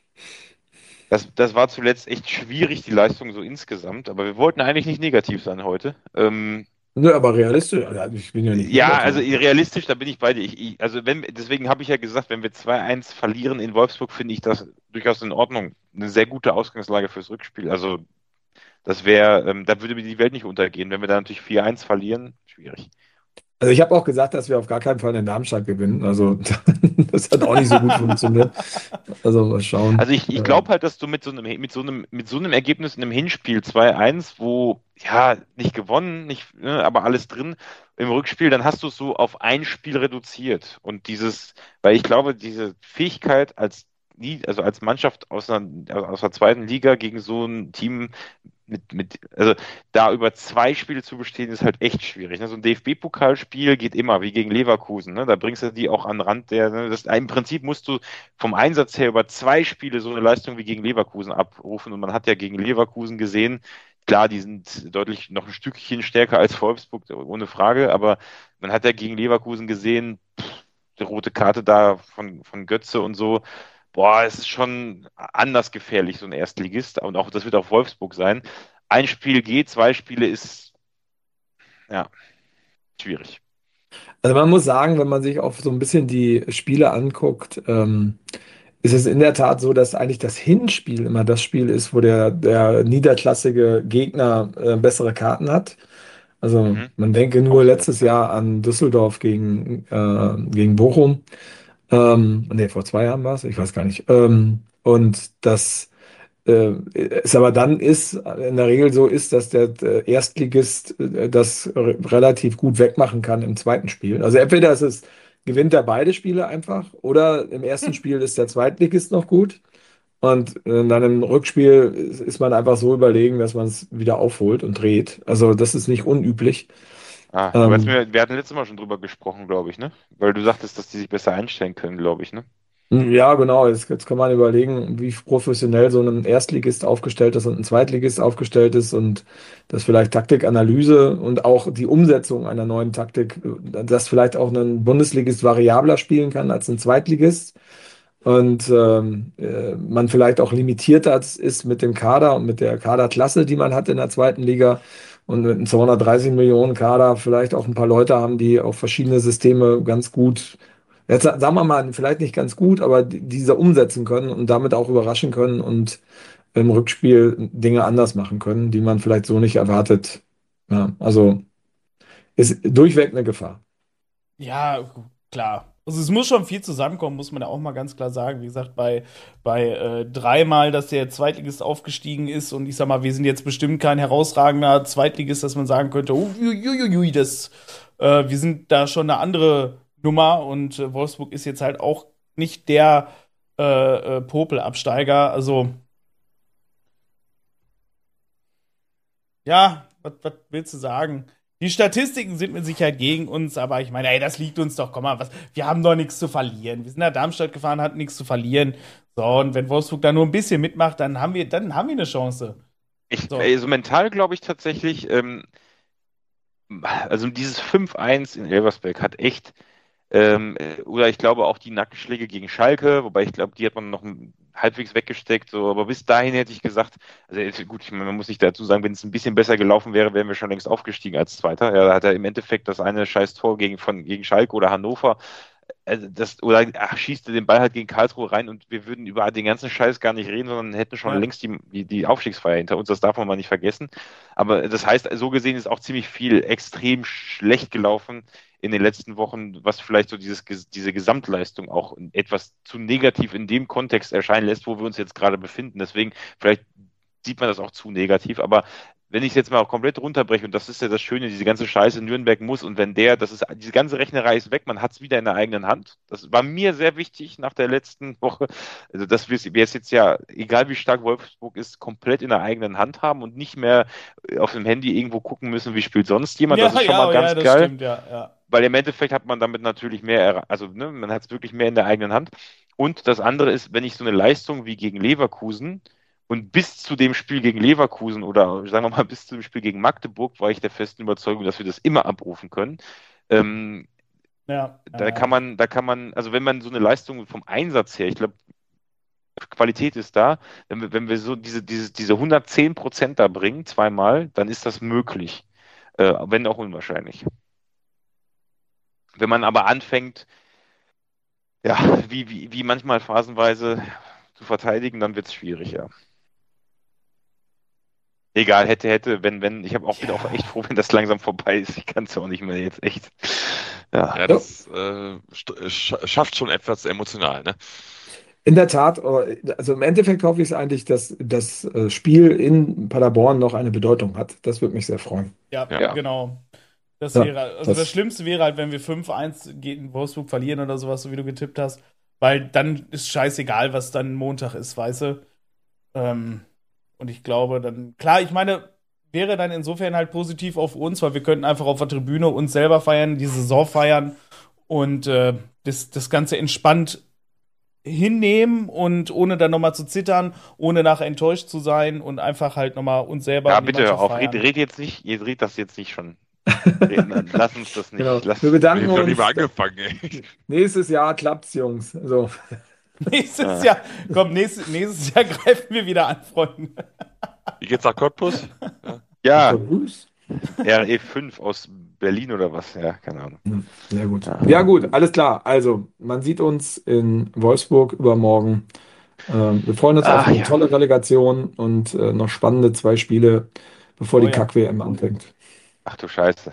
das, das war zuletzt echt schwierig, die Leistung so insgesamt, aber wir wollten eigentlich nicht negativ sein heute. Ähm, Nö, aber realistisch. Also ich bin ja nicht Ja, negativ. also realistisch, da bin ich bei dir. Ich, ich, also wenn, deswegen habe ich ja gesagt, wenn wir zwei eins verlieren in Wolfsburg, finde ich das durchaus in Ordnung. Eine sehr gute Ausgangslage fürs Rückspiel. Also das wäre, ähm, da würde mir die Welt nicht untergehen. Wenn wir da natürlich vier eins verlieren, schwierig. Also ich habe auch gesagt, dass wir auf gar keinen Fall in Darmstadt gewinnen. Also das hat auch nicht so gut funktioniert. Also mal schauen. Also ich, ich glaube halt, dass du mit so einem, mit so einem, mit so einem Ergebnis in einem Hinspiel zwei eins, wo ja nicht gewonnen, nicht, ne, aber alles drin im Rückspiel, dann hast du es so auf ein Spiel reduziert. Und dieses, weil ich glaube, diese Fähigkeit als Nie- also als Mannschaft aus einer, aus der zweiten Liga gegen so ein Team mit, mit, also da über zwei Spiele zu bestehen, ist halt echt schwierig. Ne? So ein D F B-Pokalspiel geht immer, wie gegen Leverkusen. Ne? Da bringst du die auch an den Rand der, ne? das, im Prinzip musst du vom Einsatz her über zwei Spiele so eine Leistung wie gegen Leverkusen abrufen. Und man hat ja gegen Leverkusen gesehen, klar, die sind deutlich noch ein Stückchen stärker als Wolfsburg, ohne Frage, aber man hat ja gegen Leverkusen gesehen, pff, die rote Karte da von, von Götze und so. Boah, es ist schon anders gefährlich, so ein Erstligist. Und auch das wird auch Wolfsburg sein. Ein Spiel geht, zwei Spiele ist, ja, schwierig. Also man muss sagen, wenn man sich auch so ein bisschen die Spiele anguckt, ähm, ist es in der Tat so, dass eigentlich das Hinspiel immer das Spiel ist, wo der, der niederklassige Gegner äh, bessere Karten hat. Also Mhm. man denke Auch nur so, letztes Jahr an Düsseldorf gegen, äh, gegen Bochum. Ähm, nee, vor zwei Jahren war es, ich weiß gar nicht. Ähm, und das äh, es aber dann ist, in der Regel so ist, dass der äh, Erstligist äh, das re relativ gut wegmachen kann im zweiten Spiel. Also entweder ist es, gewinnt er beide Spiele einfach, oder im ersten Spiel ist der Zweitligist noch gut. Und äh, dann im Rückspiel ist, ist man einfach so überlegen, dass man es wieder aufholt und dreht. Also das ist nicht unüblich. Ah, aber jetzt, Ähm, wir, wir hatten letztes Mal schon drüber gesprochen, glaube ich, ne? Weil du sagtest, dass die sich besser einstellen können, glaube ich, ne? Ja, genau. Jetzt, jetzt kann man überlegen, wie professionell so ein Erstligist aufgestellt ist und ein Zweitligist aufgestellt ist und dass vielleicht Taktikanalyse und auch die Umsetzung einer neuen Taktik, dass vielleicht auch ein Bundesligist variabler spielen kann als ein Zweitligist und ähm, äh, man vielleicht auch limitierter ist mit dem Kader und mit der Kaderklasse, die man hat in der zweiten Liga und mit einem zweihundertdreißig Millionen Kader vielleicht auch ein paar Leute haben, die auch verschiedene Systeme ganz gut, jetzt sa- sagen wir mal, vielleicht nicht ganz gut, aber die- diese umsetzen können und damit auch überraschen können und im Rückspiel Dinge anders machen können, die man vielleicht so nicht erwartet. Ja, also ist durchweg eine Gefahr. Ja, gu- klar. Also es muss schon viel zusammenkommen, muss man ja auch mal ganz klar sagen. Wie gesagt, bei, bei äh, dreimal, dass der Zweitligist aufgestiegen ist und ich sag mal, wir sind jetzt bestimmt kein herausragender Zweitligist, dass man sagen könnte, oh, uiuiui, das, äh, wir sind da schon eine andere Nummer und äh, Wolfsburg ist jetzt halt auch nicht der äh, äh, Popelabsteiger. Also, ja, was was willst du sagen? Die Statistiken sind mit Sicherheit gegen uns, aber ich meine, ey, das liegt uns doch, komm mal, was, wir haben doch nichts zu verlieren. Wir sind nach Darmstadt gefahren, hatten nichts zu verlieren. So, und wenn Wolfsburg da nur ein bisschen mitmacht, dann haben wir, dann haben wir eine Chance. Ich, So. also mental glaube ich tatsächlich, ähm, also dieses fünf eins in Elversberg hat echt, ähm, äh, oder ich glaube auch die Nackenschläge gegen Schalke, wobei ich glaube, die hat man noch halbwegs weggesteckt, so, aber bis dahin hätte ich gesagt, also jetzt, gut, ich meine, man muss nicht dazu sagen, wenn es ein bisschen besser gelaufen wäre, wären wir schon längst aufgestiegen als Zweiter. Ja, da hat er im Endeffekt das eine scheiß Tor gegen, von, gegen Schalke oder Hannover also das, oder ach, schießt den Ball halt gegen Karlsruhe rein und wir würden über den ganzen Scheiß gar nicht reden, sondern hätten schon Ja. längst die, die, die Aufstiegsfeier hinter uns, das darf man mal nicht vergessen. Aber das heißt, so gesehen ist auch ziemlich viel extrem schlecht gelaufen in den letzten Wochen, was vielleicht so dieses, diese Gesamtleistung auch etwas zu negativ in dem Kontext erscheinen lässt, wo wir uns jetzt gerade befinden. Deswegen, vielleicht sieht man das auch zu negativ, aber wenn ich es jetzt mal auch komplett runterbreche, und das ist ja das Schöne, diese ganze Scheiße Nürnberg muss, und wenn der, das ist, diese ganze Rechnerei ist weg, man hat es wieder in der eigenen Hand. Das war mir sehr wichtig nach der letzten Woche. Also, dass wir es jetzt ja, egal wie stark Wolfsburg ist, komplett in der eigenen Hand haben und nicht mehr auf dem Handy irgendwo gucken müssen, wie spielt sonst jemand. Das ist schon mal ganz ja, das geil. Stimmt, ja, ja. Weil im Endeffekt hat man damit natürlich mehr, also ne, man hat es wirklich mehr in der eigenen Hand. Und das andere ist, wenn ich so eine Leistung wie gegen Leverkusen und bis zu dem Spiel gegen Leverkusen oder sagen wir mal bis zu dem Spiel gegen Magdeburg war ich der festen Überzeugung, dass wir das immer abrufen können. Ähm, ja da äh, kann man, da kann man, also wenn man so eine Leistung vom Einsatz her, ich glaube, Qualität ist da, wenn wir, wenn wir so diese, diese, diese hundertzehn Prozent da bringen, zweimal, dann ist das möglich. Äh, wenn auch unwahrscheinlich. Wenn man aber anfängt, ja, wie, wie, wie manchmal phasenweise zu verteidigen, dann wird es schwierig, ja. Egal, hätte, hätte, wenn, wenn, ich habe auch, bin auch echt froh, wenn das langsam vorbei ist. Ich kann es ja auch nicht mehr jetzt echt. Ja, Ja, das äh, st- sch- schafft schon etwas emotional, ne? In der Tat, also im Endeffekt hoffe ich es eigentlich, dass das äh, Spiel in Paderborn noch eine Bedeutung hat. Das würde mich sehr freuen. ja, Ja. genau. Das Ja, wäre, also das, das- Schlimmste wäre halt, wenn wir fünf eins gegen Wolfsburg verlieren oder sowas, so wie du getippt hast. Weil dann ist scheißegal, was dann Montag ist, weißt du? Ähm, und ich glaube dann, klar, ich meine, wäre dann insofern halt positiv auf uns, weil wir könnten einfach auf der Tribüne uns selber feiern, die Saison feiern und äh, das, das Ganze entspannt hinnehmen und ohne dann nochmal zu zittern, ohne nachher enttäuscht zu sein und einfach halt nochmal uns selber ja und die bitte hör Mannschaft auf, red, feiern. red jetzt nicht, ihr dreht das jetzt nicht schon. Reden, lass uns das nicht. Genau. Lass, Wir Ich bedanken hab noch uns. lieber angefangen, ey. Nächstes Jahr klappt's, Jungs. So. Nächstes Jahr, komm, nächstes, nächstes Jahr greifen wir wieder an, Freunde. Wie geht's nach Cottbus? ja, Grüß. R E fünf aus Berlin oder was? Ja, keine Ahnung. Sehr gut. Ja, gut, alles klar. Also, man sieht uns in Wolfsburg übermorgen. Ähm, wir freuen uns Ah, auf eine ja. tolle Relegation und äh, noch spannende zwei Spiele, bevor Oh, die ja. Kack-W M anfängt. Ach du Scheiße.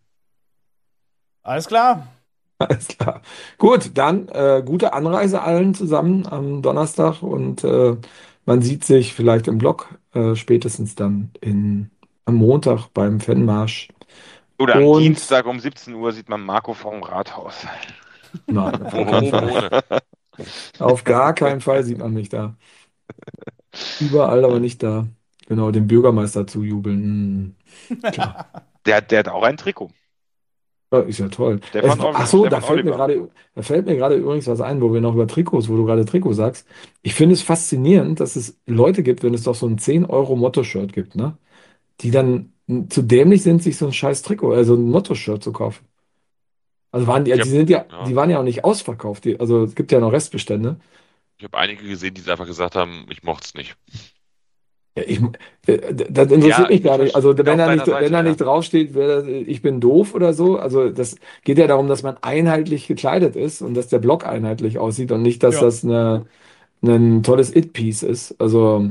Alles klar. Alles klar. Gut, dann äh, gute Anreise allen zusammen am Donnerstag und äh, man sieht sich vielleicht im Blog, äh, spätestens dann in, am Montag beim Fanmarsch. Oder am Und- Dienstag um siebzehn Uhr sieht man Marco vom Rathaus. Nein, auf Wo, gar keinen wo, Fall. ohne. Auf gar keinen Fall sieht man mich da. Überall, aber nicht da. Genau, dem Bürgermeister zujubeln. Hm, klar. Der, der hat auch ein Trikot. Ja, ist ja toll. Stefan Es, Oliver, ach so, Stefan da fällt mir Oliver. gerade, da fällt mir gerade übrigens was ein, wo wir noch über Trikots, wo du gerade Trikot sagst. Ich finde es faszinierend, dass es Leute gibt, wenn es doch so ein zehn Euro Motto-Shirt gibt, ne? Die dann m, zu dämlich sind, sich so ein scheiß Trikot, also ein Motto-Shirt zu kaufen. Also waren die, Ich die hab- sind ja, ja. die waren ja auch nicht ausverkauft. Die, also es gibt ja noch Restbestände. Ich habe einige gesehen, die einfach gesagt haben, ich mochte es nicht. Ja, ich, äh, das interessiert Ja, mich gar ich nicht. Also bin wenn auf da nicht, deiner Seite, wenn da ja. nicht draufsteht, wer, das- ich bin doof oder so, also das geht ja darum, dass man einheitlich gekleidet ist und dass der Block einheitlich aussieht und nicht, dass Ja. das eine, ein tolles It-Piece ist. Also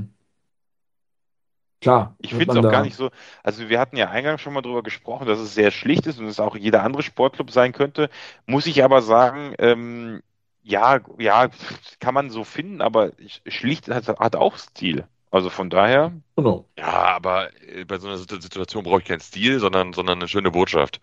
klar, Ich wird finde es man auch da- gar nicht so, also wir hatten ja eingangs schon mal drüber gesprochen, dass es sehr schlicht ist und es auch jeder andere Sportclub sein könnte. Muss ich aber sagen, ähm, ja, ja, kann man so finden, aber schlicht hat, hat auch Stil. Also von daher, Genau. Ja, aber äh, bei so einer Situ- Situation brauche ich keinen Stil, sondern, sondern eine schöne Botschaft.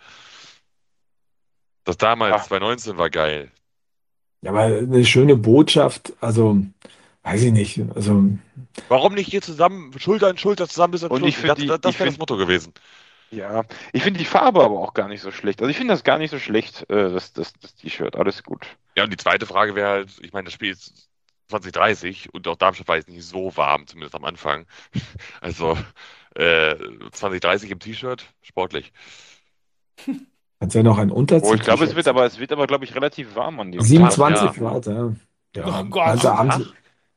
Das damals, Ja. zwanzig neunzehn, war geil. Ja, aber eine schöne Botschaft, also weiß ich nicht. Also Warum nicht hier zusammen, Schulter an Schulter zusammen bis zum Und Schluss? ich find das die- das, das ich wäre find- das Motto gewesen. ja, ich finde die Farbe aber auch gar nicht so schlecht. Also ich finde das gar nicht so schlecht, äh, das, das, das T-Shirt, alles gut. Ja, und die zweite Frage wäre halt, ich meine, das Spiel ist zwanzig dreißig und auch Darmstadt war jetzt nicht so warm, zumindest am Anfang. Also äh, zwanzig dreißig im T-Shirt, sportlich. kannst ja noch ein Unterzieh. Oh, ich glaube, es wird aber, es wird aber, glaube ich, relativ warm an dem siebenundzwanzig Ja. Grad, ja. Ja, Oh Gott. also abends,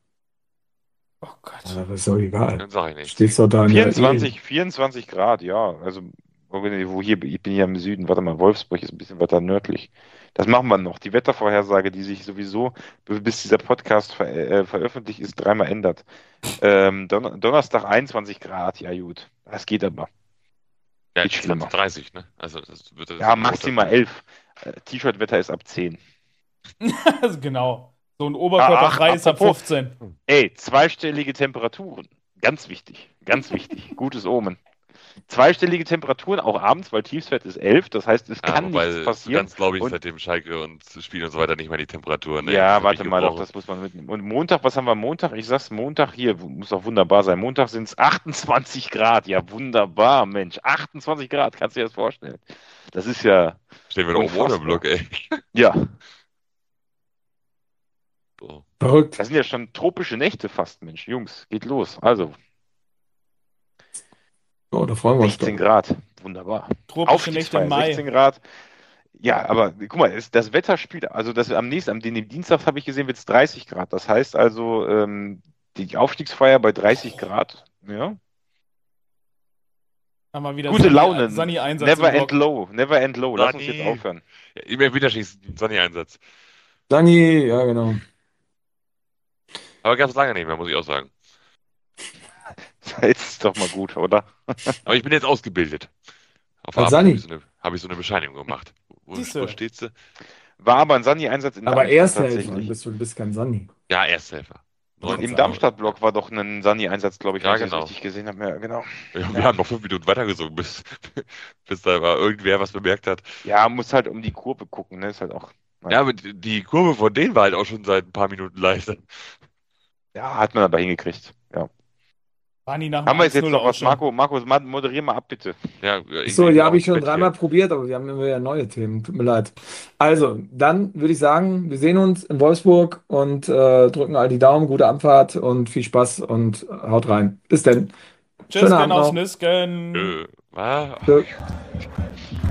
Oh Gott. ja, das ist doch egal. Dann sage ich nichts. Stehst doch da in der vierundzwanzig, vierundzwanzig Grad, ja. Also, wo hier, ich bin hier im Süden, warte mal, Wolfsburg ist ein bisschen weiter nördlich. Das machen wir noch. Die Wettervorhersage, die sich sowieso, bis dieser Podcast ver äh, veröffentlicht ist, dreimal ändert. Ähm, Don Donnerstag einundzwanzig Grad, ja gut. Das geht aber. Ja, Geht schlimmer. dreißig, ne? Also das wird das Ja, maximal elf. Äh, T-Shirt-Wetter ist ab zehn. Also genau. So ein Oberkörperfrei Ach, ist ab apropos. fünfzehn. Ey, zweistellige Temperaturen. Ganz wichtig. Ganz wichtig. Gutes Omen. Zweistellige Temperaturen, auch abends, weil Tiefstwert ist elf. Das heißt, es Ja, kann wobei nichts es passieren. ganz, glaube ich, Und- seitdem Schalke und Spiel und so weiter nicht mehr die Temperaturen. ey, Ja, hab warte ich mal, doch, gebrochen. das muss man mitnehmen. Und Montag, was haben wir Montag? Ich sag's Montag hier, muss doch wunderbar sein. Montag sind es achtundzwanzig Grad. Ja, wunderbar, Mensch. achtundzwanzig Grad, kannst du dir das vorstellen? Das ist ja, Stehen wir da oben ohne unfassbar. Block, ey. ja, So. Verrückt. das sind ja schon tropische Nächte fast, Mensch. Jungs, geht los. Also, Oh, da freuen wir uns sechzehn doch. Grad, wunderbar. Tropische Nächte im Aufstiegsfeier, Mai. sechzehn Grad. Ja, aber guck mal, es, das Wetter spielt, also das am nächsten, am den Dienstag habe ich gesehen, wird es dreißig Grad. Das heißt also, ähm, die Aufstiegsfeier bei dreißig Grad, ja. Haben wir wieder Gute Sunny- Laune. Sunny-Einsatz Never im end Block. low, never end low. Lass uns Sunny. jetzt aufhören. Ja, immer wieder schießen, Sonny-Einsatz. Dani, ja, genau. Aber gab es lange nicht mehr, muss ich auch sagen. Jetzt ist doch mal gut, oder? Aber ich bin jetzt ausgebildet. Auf Als der Arbeit Sunny? habe ich, so eine- hab ich so eine Bescheinigung gemacht. Wo, Siehste. wo steht sie? War aber ein Sani-Einsatz in Aber Darmstadt Ersthelfer tatsächlich. bist du, du bist kein Sani. Ja, Ersthelfer. Neun- Im Darmstadt-Block war doch ein Sani-Einsatz, glaube ich, Ja, wenn ich genau. das richtig gesehen habe. Ja, genau. Ja, wir haben noch fünf Minuten weitergesungen, bis, bis da mal irgendwer was bemerkt hat. Ja, muss halt um die Kurve gucken, ne? Ist halt auch. Ja, aber die die Kurve von denen war halt auch schon seit ein paar Minuten leichter. Ja, hat man aber hingekriegt. Ja. Waren die nach dem Haben wir jetzt, jetzt eins null noch was, auch schon? Marco? Marco, ma- moderier mal ab, bitte. Ja, So, irgendwie die habe auch ich schon Bett hier. dreimal probiert, aber wir haben immer wieder neue Themen. Tut mir leid. Also, dann würde ich sagen, wir sehen uns in Wolfsburg und äh, drücken all die Daumen, gute Anfahrt und viel Spaß und haut rein. Bis denn. Tschüss, Schönen Abend aufs noch. Nüsken. Nö. Was? Tschö.